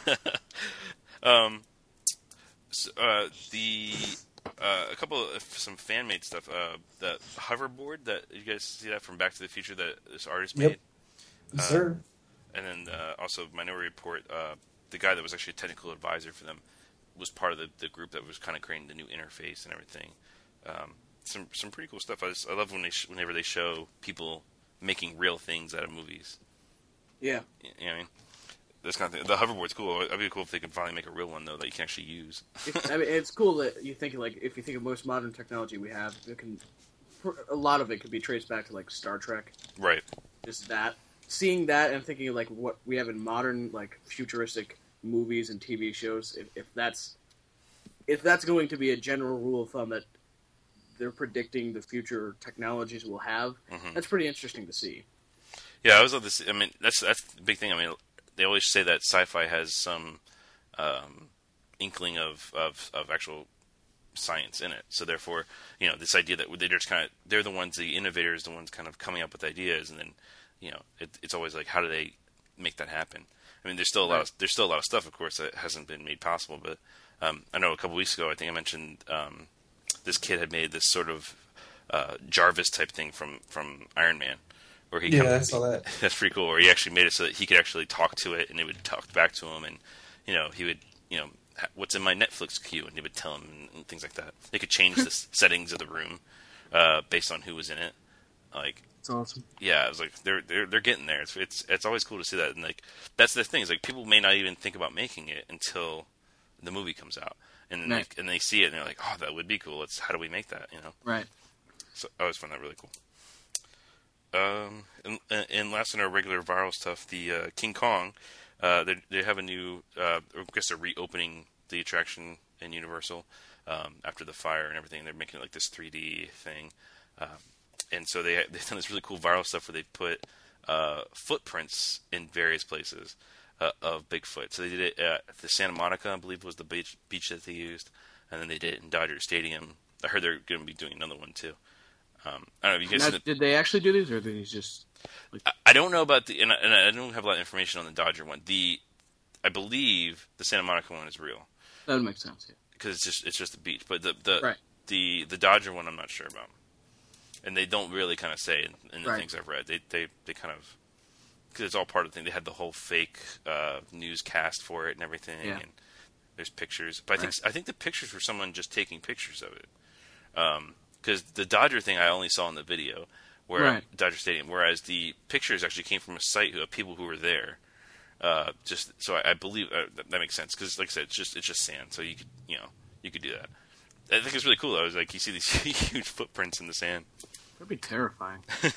um, so, uh, the uh, a couple of some fan made stuff. Uh, the hoverboard that you guys see that from Back to the Future that this artist Yep. made. Yes, Uh, sir. And then uh, also Minority Report, uh, the guy that was actually a technical advisor for them was part of the, the group that was kind of creating the new interface and everything. Um, some some pretty cool stuff. I, just, I love when they sh- whenever they show people making real things out of movies. Yeah. You know what I mean? This kind of thing. The hoverboard's cool. It'd be cool if they could finally make a real one though that you can actually use. If, I mean, it's cool that you think like if you think of most modern technology we have, it can a lot of it could be traced back to like Star Trek. Right. Just that, seeing that and thinking of like what we have in modern like futuristic movies and T V shows. If, if that's if that's going to be a general rule of thumb that they're predicting the future technologies we'll have, Mhm. that's pretty interesting to see. Yeah, I was love this. I mean, that's that's the big thing. I mean, they always say that sci-fi has some um, inkling of, of, of actual science in it. So therefore, you know, this idea that they're just kind of they're the ones, the innovators, the ones kind of coming up with ideas, and then you know, it, it's always like, how do they make that happen? I mean, there's still a lot of there's still a lot of stuff, of course, that hasn't been made possible. But um, I know a couple weeks ago, I think I mentioned um, this kid had made this sort of uh, Jarvis type thing from from Iron Man. Where he Yeah, come- I saw that. That's pretty cool. Where he actually made it so that he could actually talk to it, and it would talk back to him, and you know he would, you know, ha- what's in my Netflix queue, and he would tell him and, and things like that. They could change the s- settings of the room uh, based on who was in it. Like, It's awesome. yeah, I was like, they're they're they're getting there. It's it's it's always cool to see that, and like that's the thing is like people may not even think about making it until the movie comes out, and then Right. they, and they see it, and they're like, oh, that would be cool. Let's how do we make that? You know. Right. So I always find that really cool. Um, and, and last in our regular viral stuff, the uh, King Kong, uh, they, they have a new, uh, I guess they're reopening the attraction in Universal um, after the fire and everything. They're making it like this three D thing, um, and so they they've done this really cool viral stuff where they put uh, footprints in various places uh, of Bigfoot. So they did it at the Santa Monica, I believe, was the beach beach that they used, and then they did it in Dodger Stadium. I heard they're going to be doing another one too. Um, I don't know if you guys. Now, seen the- did they actually do these, or did these just? Like, I, I don't know about the, and I, and I don't have a lot of information on the Dodger one. The, I believe the Santa Monica one is real that would make sense. Yeah. because it's just it's just a beach. But the the Right. the the Dodger one, I'm not sure about, and they don't really kind of say in, in the Right. things I've read. They they they kind of because it's all part of the thing. They had the whole fake uh, newscast for it and everything, Yeah. and there's pictures. But I think I think the pictures were someone just taking pictures of it. Um, because the Dodger thing I only saw in the video, where Right. Dodger Stadium, whereas the pictures actually came from a site of people who were there. Uh, just so I, I believe uh, that, that makes sense because, like I said, it's just it's just sand, so you could you know you could do that. I think it's really cool though. It's like you see these huge footprints in the sand. That'd be terrifying. You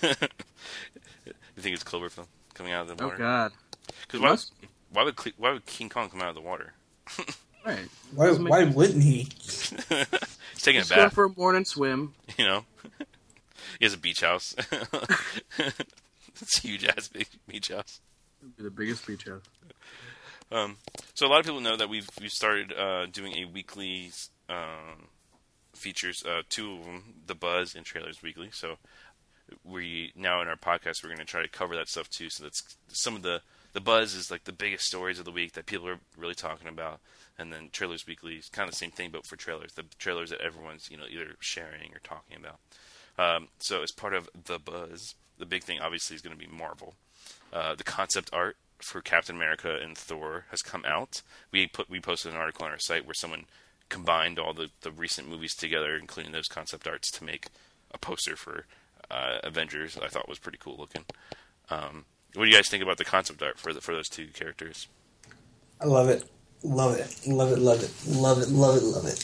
think it's Cloverfield coming out of the Oh water? God. Because It why, must be. why would Cle- why would King Kong come out of the water? Right. Why? Doesn't make Why sense. wouldn't he? He's taking Just a going bath, for a morning swim. you know. He has a beach house. It's a huge ass big beach house. It'd be the biggest beach house. Um, so a lot of people know that we've we've started uh, doing a weekly um, features. Uh, two of them, The Buzz and Trailers Weekly. So we now in our podcast we're going to try to cover that stuff too. So that's some of the the Buzz is like the biggest stories of the week that people are really talking about, and then Trailers Weekly is kind of the same thing but for trailers. The trailers that everyone's you know either sharing or talking about. Um, so as part of The Buzz, the big thing obviously is going to be Marvel. Uh, the concept art for Captain America and Thor has come out. We put we posted an article on our site where someone combined all the, the recent movies together, including those concept arts, to make a poster for uh, Avengers. I thought was pretty cool looking. Um, what do you guys think about the concept art for the, for those two characters? I love it. Love it. Love it. Love it. Love it. Love it. Love it.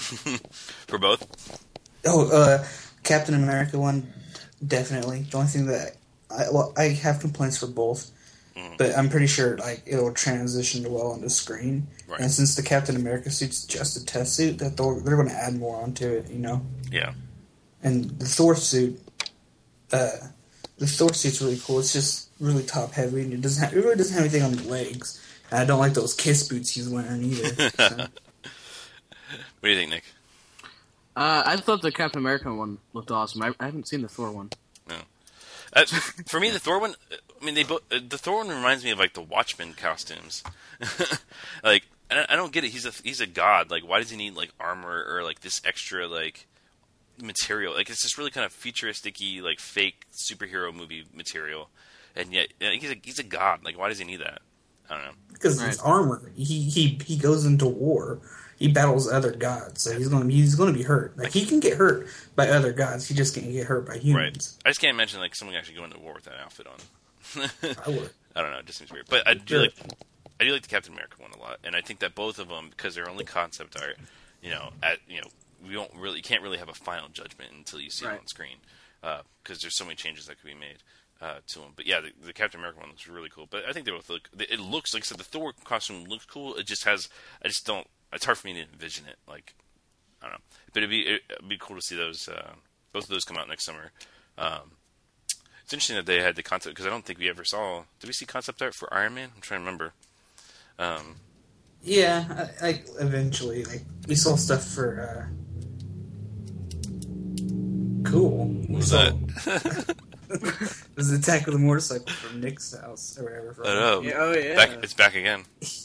For both? Oh, uh, Captain America one, definitely. The only thing that I, well, I have complaints for both, mm. but I'm pretty sure like it'll transition well on the screen. Right. And since the Captain America suit's just a test suit, that they're, they're going to add more onto it, you know. Yeah. And the Thor suit, uh, the Thor suit's really cool. It's just really top heavy, and it doesn't have, it really doesn't have anything on the legs. And I don't like those kiss boots he's wearing either. So. What do you think, Nick? Uh, I thought the Captain America one looked awesome. I, I haven't seen the Thor one. No. Uh, for me, the Thor one. I mean, they both. Uh, the Thor one reminds me of like the Watchmen costumes. Like, I, I don't get it. He's a he's a god. Like, why does he need like armor or like this extra like material? Like, it's just really kind of futuristic-y, like fake superhero movie material. And yet, you know, he's a he's a god. Like, why does he need that? I don't know. Because right. It's armor. He he he goes into war. He battles other gods, so he's going to he's going to be hurt. Like he can get hurt by other gods, he just can't get hurt by humans. Right. I just can't imagine like someone actually going to war with that outfit on. I would. I don't know. It just seems weird. But I do like I do like the Captain America one a lot, and I think that both of them, because they're only concept art, you know, at you know, we don't really you can't really have a final judgment until you see right. it on screen, because uh, there's so many changes that could be made. Uh, to them, but yeah, the, the Captain America one looks really cool. But I think they both look. It looks like I said, the Thor costume looks cool. It just has. I just don't. It's hard for me to envision it. Like I don't know, but it'd be it'd be cool to see those. Uh, both of those come out next summer. Um, it's interesting that they had the concept because I don't think we ever saw. Did we see concept art for Iron Man? I'm trying to remember. Um, yeah, I, I eventually like we saw stuff for. Uh... Cool. What was saw... that? It was the Attack of the Motorcycle from Nick's house or whatever. I know. Yeah, oh yeah, back, it's back again.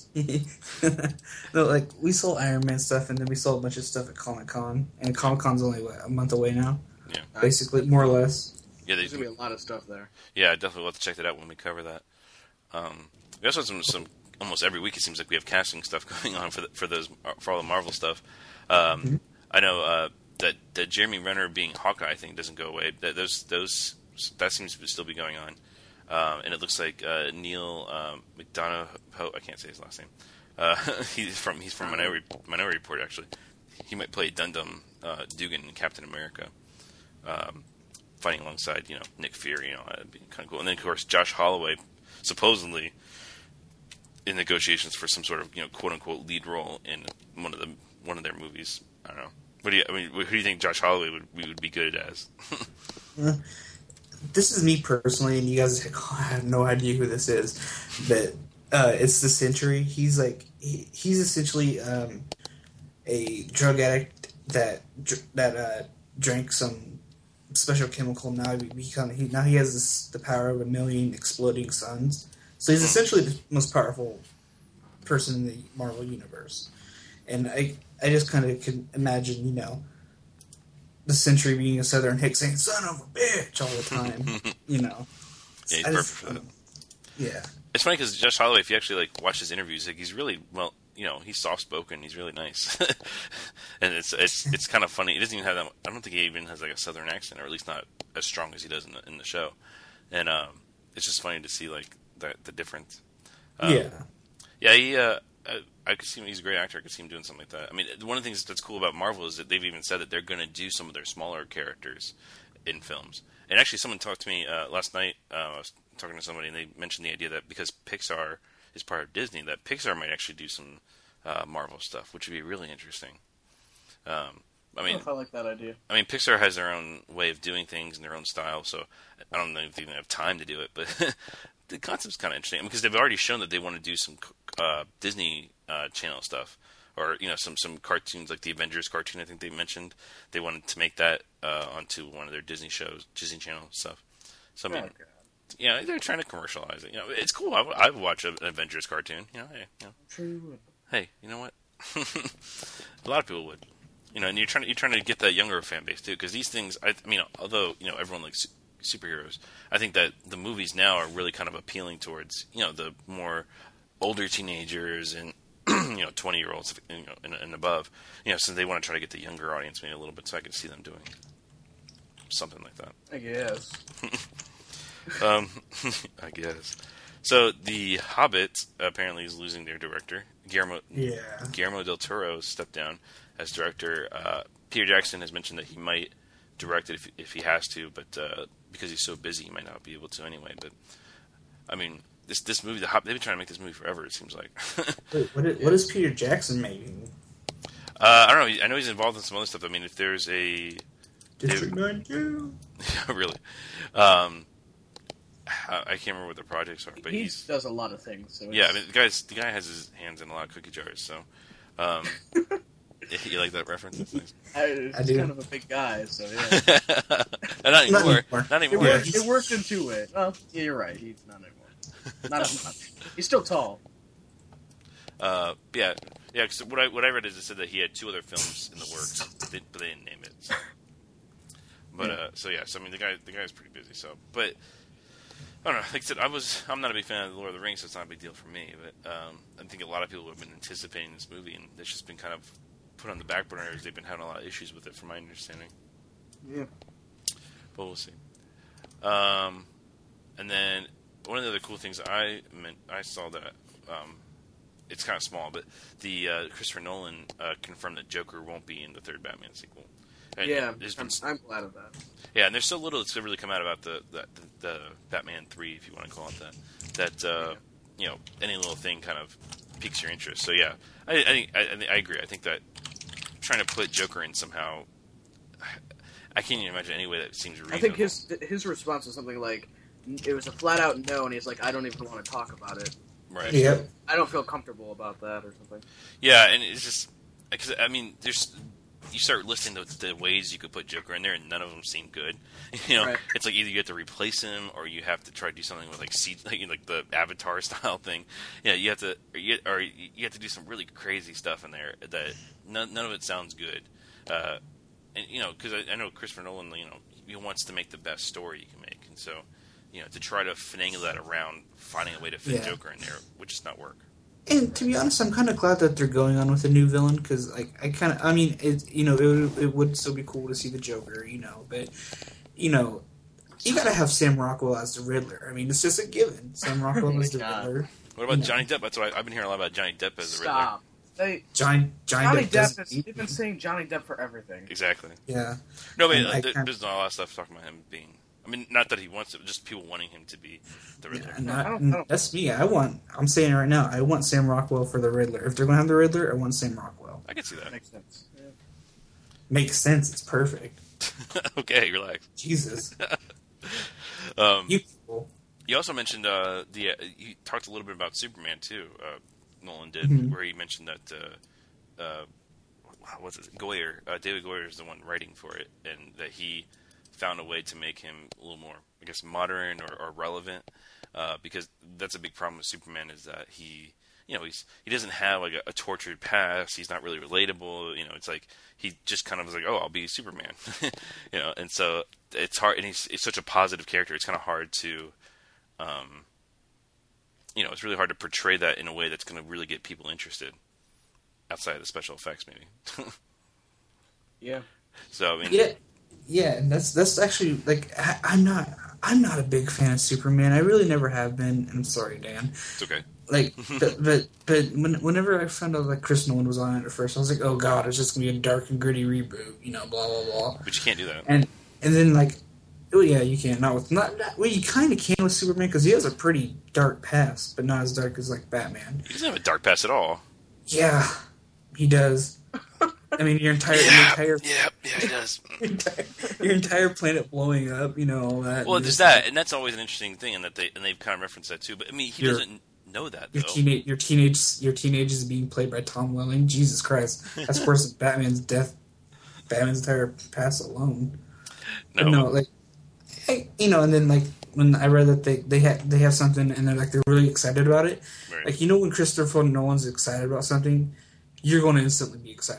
No, like we saw Iron Man stuff, and then we saw a bunch of stuff at Comic Con, and Comic Con's only what, a month away now. Yeah, basically, more or less. Yeah, there's gonna be a lot of stuff there. Yeah, I definitely will have to check that out when we cover that. Um, we also have some, some almost every week. It seems like we have casting stuff going on for the, for those for all the Marvel stuff. Um, mm-hmm. I know uh, that that Jeremy Renner being Hawkeye thing doesn't go away. That those those that seems to still be going on. Um, and it looks like uh, Neil um, McDonough. I can't say his last name. Uh, he's from he's from Minority, Minority Report. Actually, he might play Dum-Dum uh, Dugan in Captain America, um, fighting alongside you know Nick Fury. You know, that'd be kind of cool. And then of course Josh Holloway, supposedly in negotiations for some sort of you know quote unquote lead role in one of the one of their movies. I don't know. What do you? I mean, who do you think Josh Holloway would would be good as? This is me personally, and you guys like, oh, I have no idea who this is, but uh, it's the Sentry. He's like he, he's essentially um, a drug addict that that uh, drank some special chemical. Now he become he now he has this, the power of a million exploding suns. So he's essentially the most powerful person in the Marvel universe, and I I just kind of can imagine you know. The Sentry being a Southern hick saying "son of a bitch" all the time, you know. Yeah, he's I perfect just, for that. um, yeah, it's funny because Josh Holloway, if you actually like watch his interviews, like he's really well, you know, he's soft spoken, he's really nice, and it's it's it's kind of funny. He doesn't even have that. I don't think he even has like a Southern accent, or at least not as strong as he does in the in the show. And um, it's just funny to see like the the difference. Um, yeah, yeah. He, uh, I, I could see him. He's a great actor. I could see him doing something like that. I mean, one of the things that's cool about Marvel is that they've even said that they're going to do some of their smaller characters in films. And actually, someone talked to me uh, last night. Uh, I was talking to somebody, and they mentioned the idea that because Pixar is part of Disney, that Pixar might actually do some uh, Marvel stuff, which would be really interesting. Um, I mean, I, I like that idea. I mean, Pixar has their own way of doing things and their own style, so I don't know if they even have time to do it, but the concept's kind of interesting because they've already shown that they want to do some uh, Disney uh, Channel stuff, or you know, some some cartoons like the Avengers cartoon. I think they mentioned they wanted to make that uh, onto one of their Disney shows, Disney Channel stuff. So I mean, oh, yeah, they're trying to commercialize it. You know, it's cool. I would, I would watch an Avengers cartoon. You know, hey, you know, I'm sure you would. Hey, you know what? A lot of people would. You know, and you're trying to you're trying to get that younger fan base too, because these things. I, I mean, although you know everyone likes superheroes. I think that the movies now are really kind of appealing towards, you know, the more older teenagers and, you know, twenty-year-olds, you know, and, and above. You know, so they want to try to get the younger audience maybe a little bit, so I could see them doing something like that. I guess. um, I guess. So, The Hobbit apparently is losing their director. Guillermo, Yeah. Guillermo del Toro stepped down as director. Uh, Peter Jackson has mentioned that he might direct it if, if he has to, but uh, because he's so busy, he might not be able to anyway. But, I mean, this this movie, The Hobbit, they've been trying to make this movie forever, it seems like. Wait, what is, what is Peter Jackson making? uh, I don't know. I know he's involved in some other stuff. I mean, if there's a... District nine two? really? Um... I can't remember what the projects are, but he he's does a lot of things. So yeah. I mean, the guy's the guy has his hands in a lot of cookie jars. So, um, you like that reference? That's nice. I, I he's do. kind of a big guy, so yeah. not anymore. Not anymore. Not It anymore. worked, it worked in two ways. Well, yeah, you're right. He's not anymore. Not as much. He's still tall. Uh, yeah, yeah. Cause what I what I read is it said that he had two other films in the works, but they, but they didn't name it. So. But uh, so yeah, so I mean the guy the guy's pretty busy. So, but. I don't know. Like I said, I was. I'm not a big fan of the Lord of the Rings, so it's not a big deal for me. But um, I think a lot of people have been anticipating this movie, and it's just been kind of put on the back burner as they've been having a lot of issues with it, from my understanding. Yeah. But we'll see. Um, and then one of the other cool things I meant, I saw that um, it's kind of small, but the uh, Christopher Nolan uh, confirmed that Joker won't be in the third Batman sequel. And Yeah, there's I'm, been, I'm glad of that. yeah, and there's so little that's really come out about the the, the, the Batman three, if you want to call it that. That uh, you know, any little thing kind of piques your interest. So yeah, I I, think, I, I agree. I think that trying to put Joker in somehow, I can't even imagine any way that seems reasonable. I think his his response was something like, it was a flat out no, and he's like, I don't even want to talk about it. right. Yep. I don't feel comfortable about that or something. Yeah, and it's just because I mean, there's. You start listing the, the ways you could put Joker in there, and none of them seem good. You know, Right. It's like either you have to replace him, or you have to try to do something with like C, like, like the Avatar style thing. Yeah, you have to, or you, or you have to do some really crazy stuff in there that none, none of it sounds good. Uh, and you know, because I, I know Christopher Nolan, you know, he wants to make the best story you can make, and so you know, to try to finagle that around finding a way to fit Yeah. Joker in there would just not work. And to be honest, I'm kind of glad that they're going on with a new villain because, like, I kind of, I mean, it, you know, it would, it would still be cool to see the Joker, you know, but, you know, you gotta have Sam Rockwell as the Riddler. I mean, it's just a given. Sam Rockwell is the God. Riddler. What about You know. Johnny Depp? That's what I, I've been hearing a lot about Johnny Depp as the Riddler. Stop. They, Johnny, Johnny, Johnny Depp, Depp, doesn't has, need- they've been saying Johnny Depp for everything. Exactly. Yeah. No, but And uh, I there- can't- there's a lot of stuff talking about him being. I mean, not that he wants it, just people wanting him to be the Riddler. Yeah, and No, I- I don't- I don't- that's me. I want. I'm saying it right now. I want Sam Rockwell for the Riddler. If they're going to have the Riddler, I want Sam Rockwell. I can see that. Makes sense. Yeah. Makes sense. It's perfect. Okay, relax. Jesus. Um, you, You people. also mentioned uh, the. Uh, you talked a little bit about Superman too. Uh, Nolan did, Mhm. where he mentioned that. Uh, uh, what's it? Goyer, uh, David Goyer is the one writing for it, and that he found a way to make him a little more, I guess, modern or, or relevant. Uh, because that's a big problem with Superman is that he, you know, he's he doesn't have like a, a tortured past. He's not really relatable. You know, it's like he just kind of was like, oh, I'll be Superman. You know, and so it's hard. And he's, he's such a positive character. It's kind of hard to, um, you know, it's really hard to portray that in a way that's going to really get people interested outside of the special effects, maybe. Yeah. So I mean, Yeah, yeah, and that's that's actually like I, I'm not I'm not a big fan of Superman. I really never have been. And I'm sorry, Dan. it's okay. Like, but but but when, whenever I found out like Chris Nolan was on it at first, I was like, oh god, it's just gonna be a dark and gritty reboot, you know, blah blah blah. But you can't do that. And and then like, oh yeah, you can't. Not with not, not well, you kind of can with Superman because he has a pretty dark past, but not as dark as like Batman. He doesn't have a dark past at all. Yeah, he does. I mean, your entire your entire yeah, yeah, he does. your entire, your entire planet blowing up, you know, all that. Well, And there's just- that, and that's always an interesting thing, and that they and they've kind of referenced that too. But I mean, he Your- doesn't know that Your though. teenage, your teenage, your teenage is being played by Tom Welling. Jesus Christ, that's worse than Batman's death. Batman's entire past alone. No, But no, like, I, you know, and then like when I read that they they have they have something and they're like they're really excited about it. right. Like, you know, when Christopher Nolan's excited about something, you're going to instantly be excited about it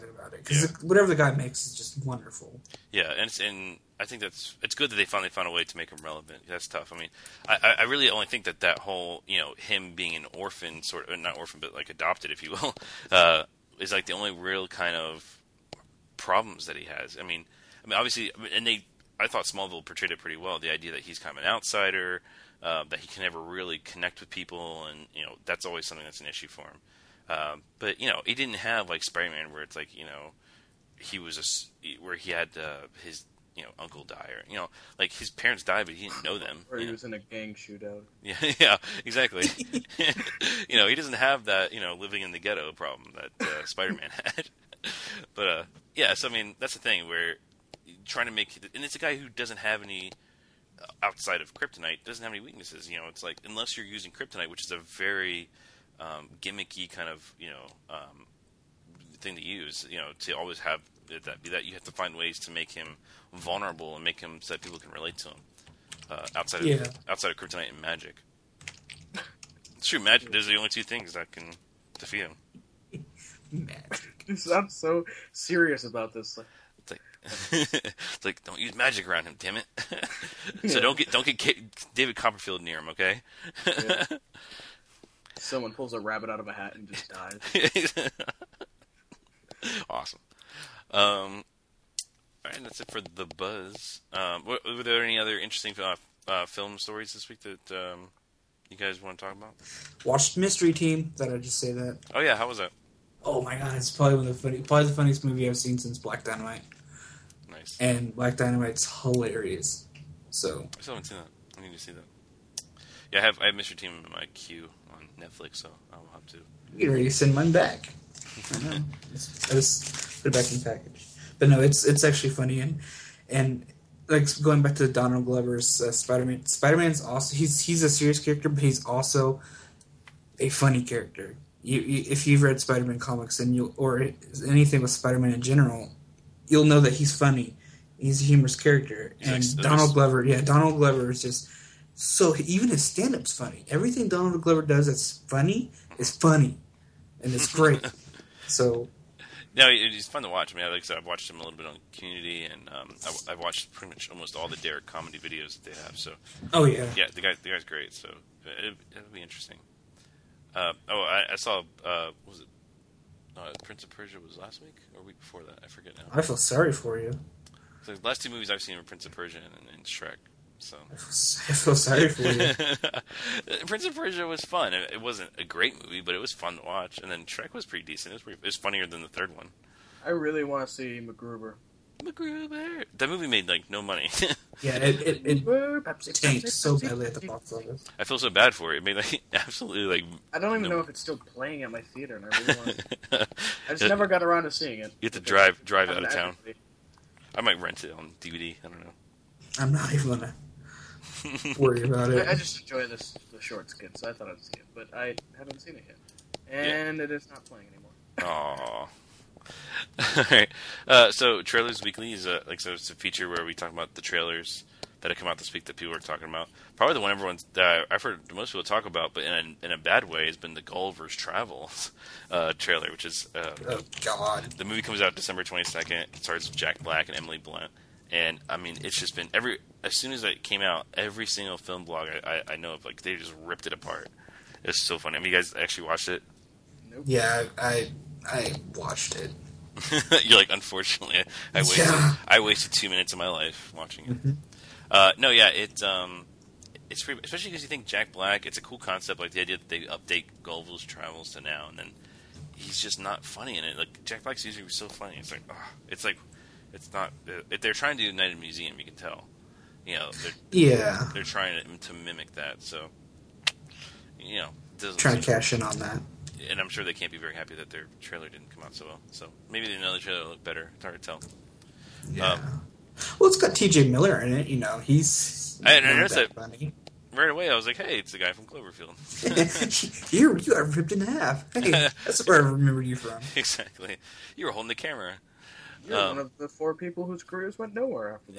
because Yeah. whatever the guy makes is just wonderful. Yeah, and it's, and I think that's it's good that they finally found a way to make him relevant. That's tough. I mean, I, I really only think that that whole, you know, him being an orphan, sort of, not orphan, but like adopted, if you will, uh, is like the only real kind of problems that he has. I mean, I mean, obviously, and they, I thought Smallville portrayed it pretty well. The idea that he's kind of an outsider, uh, that he can never really connect with people, and you know, that's always something that's an issue for him. Um, but you know, he didn't have like Spider-Man, where it's like, you know, he was a, where he had uh, his, you know, uncle die, or you know, like his parents died, but he didn't know them. Or he know? was in a gang shootout. Yeah, yeah, exactly. You know, he doesn't have that, you know, living in the ghetto problem that uh, Spider-Man had. But uh, yeah, so I mean, that's the thing where trying to make, and it's a guy who doesn't have any outside of kryptonite, doesn't have any weaknesses. You know, it's like unless you're using kryptonite, which is a very um, gimmicky kind of, you know, um, thing to use. You know, to always have that be that, you have to find ways to make him vulnerable and make him so that people can relate to him. Uh, outside of Yeah. outside of kryptonite and magic. It's true, magic. Those are the only two things that can defeat him. Magic. You sound so serious about this. Like, It's like, it's like, don't use magic around him, damn it. So Yeah. don't get don't get K- David Copperfield near him, okay? yeah. Someone pulls a rabbit out of a hat and just dies. Awesome. Um, all right, that's it for the buzz. Um, were, were there any other interesting uh, uh, film stories this week that um, you guys want to talk about? Watched Mystery Team. Thought I'd just say that. Oh yeah, how was that? Oh my god, it's probably one of the funny, probably the funniest movie I've seen since Black Dynamite. Nice. And Black Dynamite's hilarious. So I still haven't seen that. I need to see that. Yeah, I have I have Mister Team in my queue on Netflix, so I'll have to. you can already send mine back. I know. It's- I just put it back in the package. But no, it's it's actually funny, and and like going back to Donald Glover's uh, Spider-Man. Spider-Man's also he's he's a serious character, but he's also a funny character. You, you if you've read Spider-Man comics and you or anything with Spider-Man in general, you'll know that he's funny. He's a humorous character, He's and like- Donald Glover, yeah, Donald Glover is just so even his stand-up's funny. Everything Donald Glover does that's funny is funny, and it's great. So. No, it- it's fun to watch. I mean, like I said, I've watched him a little bit on Community, and um, I, I've watched pretty much almost all the Derek comedy videos that they have. So, Oh yeah. yeah, the guy, the guy's great. So it, it'll be interesting. Uh, oh, I, I saw. Uh, what was it uh, Prince of Persia was last week or week before that? I forget now. I feel sorry for you. So the last two movies I've seen were Prince of Persia and, and Shrek. So I feel, I feel sorry for you. Prince of Persia was fun. It, it wasn't a great movie, but it was fun to watch. And then Shrek was pretty decent. It was, pretty, it was funnier than the third one. I really want to see MacGruber. MacGruber. That movie made like no money. Yeah, it it, it Pepsi, tanked Pepsi, so Pepsi, badly at the Pepsi. box office. I feel so bad for it. It made like absolutely like. I don't even No. know if it's still playing at my theater, and I really want to. I just never got around to seeing it. You have to drive drive I'm out of an town. advocate. I might rent it on D V D. I don't know. I'm not even gonna worry about it. I, I just enjoy this the short skit, so I thought I'd see it, but I haven't seen it yet, and it is not playing anymore. Aww. All right. Uh, so Trailers Weekly is a, like so it's a feature where we talk about the trailers that have come out this week that people are talking about. Probably the one everyone's that I've heard most people talk about, but in a, in a bad way, has been the Gulliver's Travels uh, trailer, which is uh, Oh God. the movie comes out December twenty-second. It stars Jack Black and Emily Blunt. And I mean, it's just been every as soon as it came out, every single film blog I, I, I know of, like they just ripped it apart. It's so funny. I mean, you guys actually watched it? Nope. Yeah, I I watched it. You're like, unfortunately, I wasted Yeah. I wasted two minutes of my life watching it. Mhm. Uh, no, yeah, it um, it's pretty, especially because you think Jack Black. It's a cool concept, like the idea that they update Gulliver's Travels to now, and then he's just not funny in it. Like Jack Black's usually so funny. It's like, oh, it's like, it's not. Uh, they're trying to do United Museum. You can tell. You know, they're Yeah, they're trying to, to mimic that. So, you know, it doesn't trying to seem- cash in on that. and I'm sure they can't be very happy that their trailer didn't come out so well. So maybe another trailer will look better. It's hard to tell. Yeah. Um, Well, it's got T J Miller in it. You know, he's I- I not noticed that that. funny. Right away, I was like, "Hey, it's the guy from Cloverfield." you you got ripped in half. Hey, that's where I remember you from. Exactly. You were holding the camera. You're Um, one of the four people whose careers went nowhere after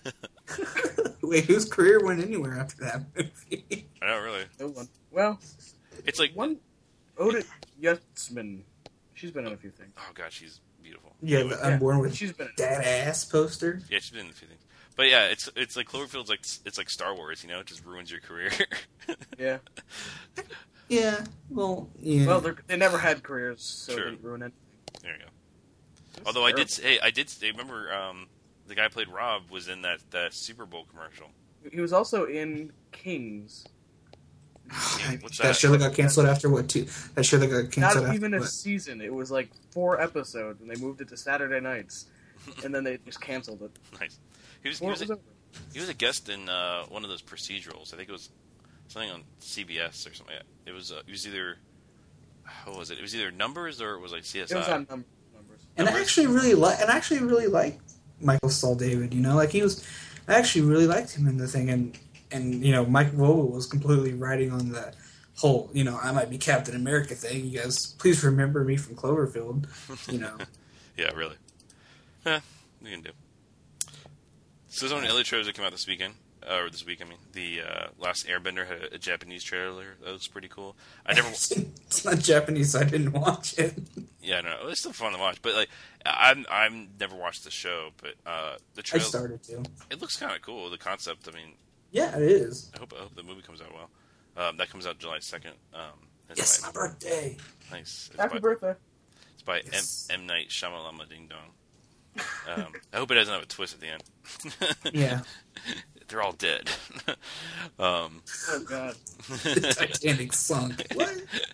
that. Wait, whose career went anywhere after that movie? I know, really. No one. Well, It's like, one Odette Yutzman. She's been in a few things. oh god, she's beautiful. Yeah, Anyway, the Unborn with She's been in that ass poster. yeah, she's been in a few things. But yeah, it's it's like Cloverfield's like it's like Star Wars, you know, it just ruins your career. Yeah. Yeah, well, yeah. Well, they're- they never had careers, so Sure. it didn't ruin it. There you go. Although I did, say, I did say, remember um, the guy who played Rob was in that, that Super Bowl commercial. He was also in Kings. What's that that? show that got canceled after what? Two? That show that got canceled Not after even a what? season. It was like four episodes, and they moved it to Saturday nights, and then they just canceled it. Nice. He was, he Before was, it was a, over. he was a guest in uh, one of those procedurals. I think it was something on C B S or something. It was uh, it was either what was it? It was either Numbers or it was like C S I. It was on num- numbers. And I actually really like, and I actually really liked Michael Stahl David. You know, like he was, I actually really liked him in the thing, and and you know, Mike Vogel was completely riding on the whole, you know, I might be Captain America thing. You guys, please remember me from Cloverfield. You know. Yeah, really. Yeah, we can do. So there's only other trailers that came out this weekend, uh, or this week. I mean, the uh, Last Airbender had a, a Japanese trailer. That was pretty cool. I never. It's not Japanese, so I didn't watch it. Yeah, no, it's still fun to watch. But like, I'm I've never watched the show, but uh, the I trailer. started to. It looks kind of cool. The concept. I mean, Yeah, it is. I hope I hope the movie comes out well. Um, that comes out July second. Um, it's Yes, by- my birthday. Nice. It's Happy by, birthday. it's by Yes. M, M Night Shyamalan Ding Dong. Um, I hope it doesn't have a twist at the end. Yeah. They're all dead. um, Oh, God. The Titanic sunk. What?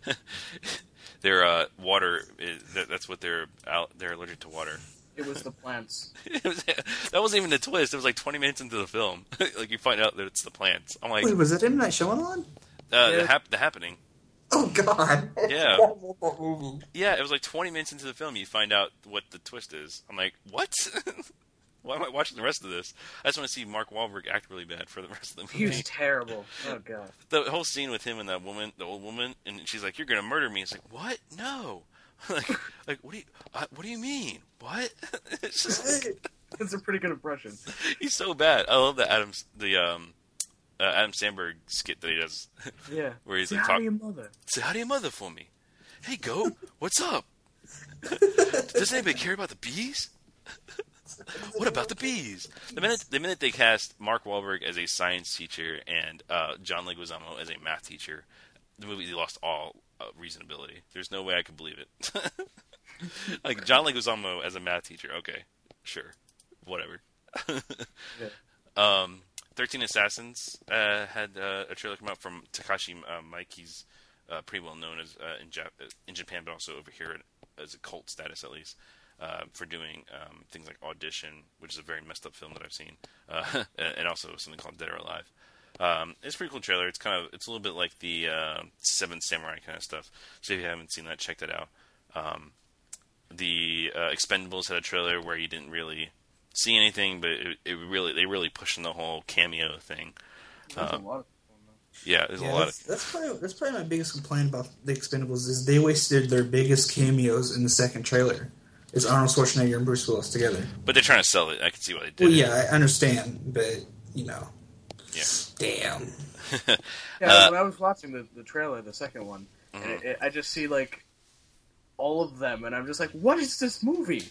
their uh, water. Is, that, that's what they're out. They're allergic to water. It was the plants. It was, that wasn't even a twist. It was like twenty minutes into the film. Like you find out that it's the plants. I'm like, Wait, was that M. Night Shyamalan? uh, Yeah. the, hap- the happening. Oh, God. Yeah. I love that movie. Yeah, it was like twenty minutes into the film. You find out what the twist is. I'm like, what? Why am I watching the rest of this? I just want to see Mark Wahlberg act really bad for the rest of the movie. He was terrible. Oh, God. The whole scene with him and that woman, the old woman, and she's like, "You're gonna murder me." It's like, what? No. like, like, what do you, uh, what do you mean? What? It's just, It's a pretty good impression. he's so bad. I love the Adams, the um, uh, Adam Sandberg skit that he does, Yeah. where he's Say like, hi talk, to your mother. "Say hi to your mother for me." Hey, go. What's up? Does anybody care about the bees? What about the bees? The minute the minute they cast Mark Wahlberg as a science teacher and uh, John Leguizamo as a math teacher, the movie lost all uh, reasonability. There's no way I could believe it. Like John Leguizamo as a math teacher, okay, sure, whatever. Yeah. Um, Thirteen Assassins uh, had uh, a trailer come out from Takashi uh, Mike. He's uh, pretty well known as uh, in, Jap- in Japan, but also over here as a cult status at least. Uh, for doing um, things like Audition, which is a very messed up film that I've seen, uh, and also something called Dead or Alive. Um, it's a pretty cool trailer. It's kind of it's a little bit like the uh, Seven Samurai kind of stuff. So if you haven't seen that, check that out. Um, the uh, Expendables had a trailer where you didn't really see anything, but it, it really they really pushing the whole cameo thing. There's Uh, a lot of Yeah, there's Yeah, a lot that's, of that's probably that's probably my biggest complaint about the Expendables is they wasted their biggest cameos in the second trailer. It's Arnold Schwarzenegger and Bruce Willis together. but they're trying to sell it. I can see why they did. Well, it. yeah, I understand, but you know, Yeah. damn. Yeah, Uh, when I was watching the, the trailer, the second one, and it, it, I just see like all of them, and I'm just like, "What is this movie?"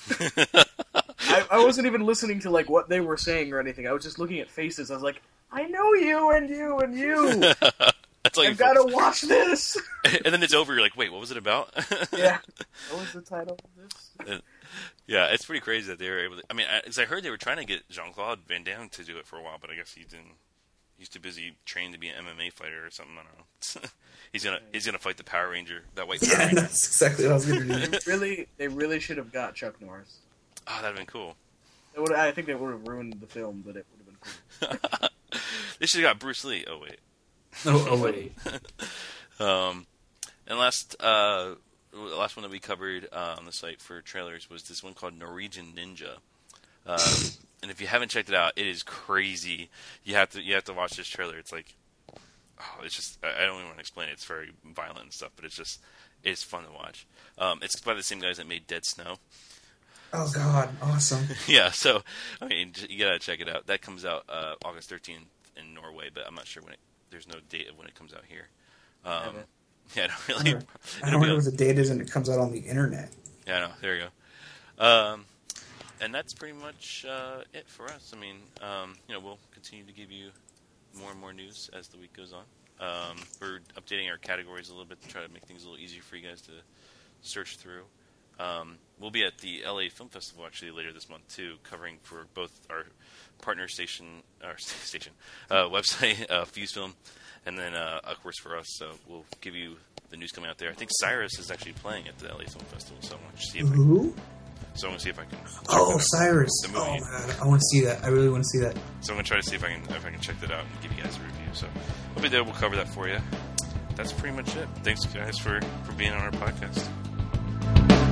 I, I wasn't even listening to like what they were saying or anything. I was just looking at faces. I was like, "I know you and you and you. That's all you I've got to watch this." And then it's over. You're like, wait, what was it about? Yeah, what was the title of this? Yeah, it's pretty crazy that they were able to. I mean, because I, I heard they were trying to get Jean-Claude Van Damme to do it for a while, but I guess he didn't. He's too busy training to be an M M A fighter or something. I don't know. he's gonna he's gonna fight the Power Ranger, that white Power Yeah, Ranger. that's exactly what I was going to do. They really, they really should have got Chuck Norris. Oh, that'd have been cool. It would, I think they would have ruined the film, but it would have been cool. They should have got Bruce Lee. Oh wait. Oh, oh wait. Um, and last uh, the last one that we covered uh, on the site for trailers was this one called Norwegian Ninja. Um, and if you haven't checked it out, it is crazy. You have to you have to watch this trailer. It's like, oh, it's just I I don't even want to explain it. It's very violent and stuff, but it's just it's fun to watch. Um, it's by the same guys that made Dead Snow. Oh God, awesome. Yeah, so I mean, j- you gotta check it out. That comes out uh, August thirteenth in Norway, but I'm not sure when it. There's no date of when it comes out here. Um, Okay. yeah, I don't I really. don't, I it'll don't be know on- what the date is and it comes out on the internet. Yeah, I know. There you go. Um, and that's pretty much uh, it for us. I mean, um, you know, we'll continue to give you more and more news as the week goes on. Um, we're updating our categories a little bit to try to make things a little easier for you guys to search through. Um, we'll be at the L A Film Festival actually later this month too, covering for both our partner station, our station uh, website, uh, Fuse Film, and then uh, of course for us. So we'll give you the news coming out there. I think Cyrus is actually playing at the L A Film Festival, so I'm going to see if I can, Who? so I'm going to see if I can. Oh, Cyrus! The Oh movie. my god, I want to see that. I really want to see that. So I'm going to try to see if I can if I can check that out and give you guys a review. So we'll be there. We'll cover that for you. That's pretty much it. Thanks guys for for being on our podcast.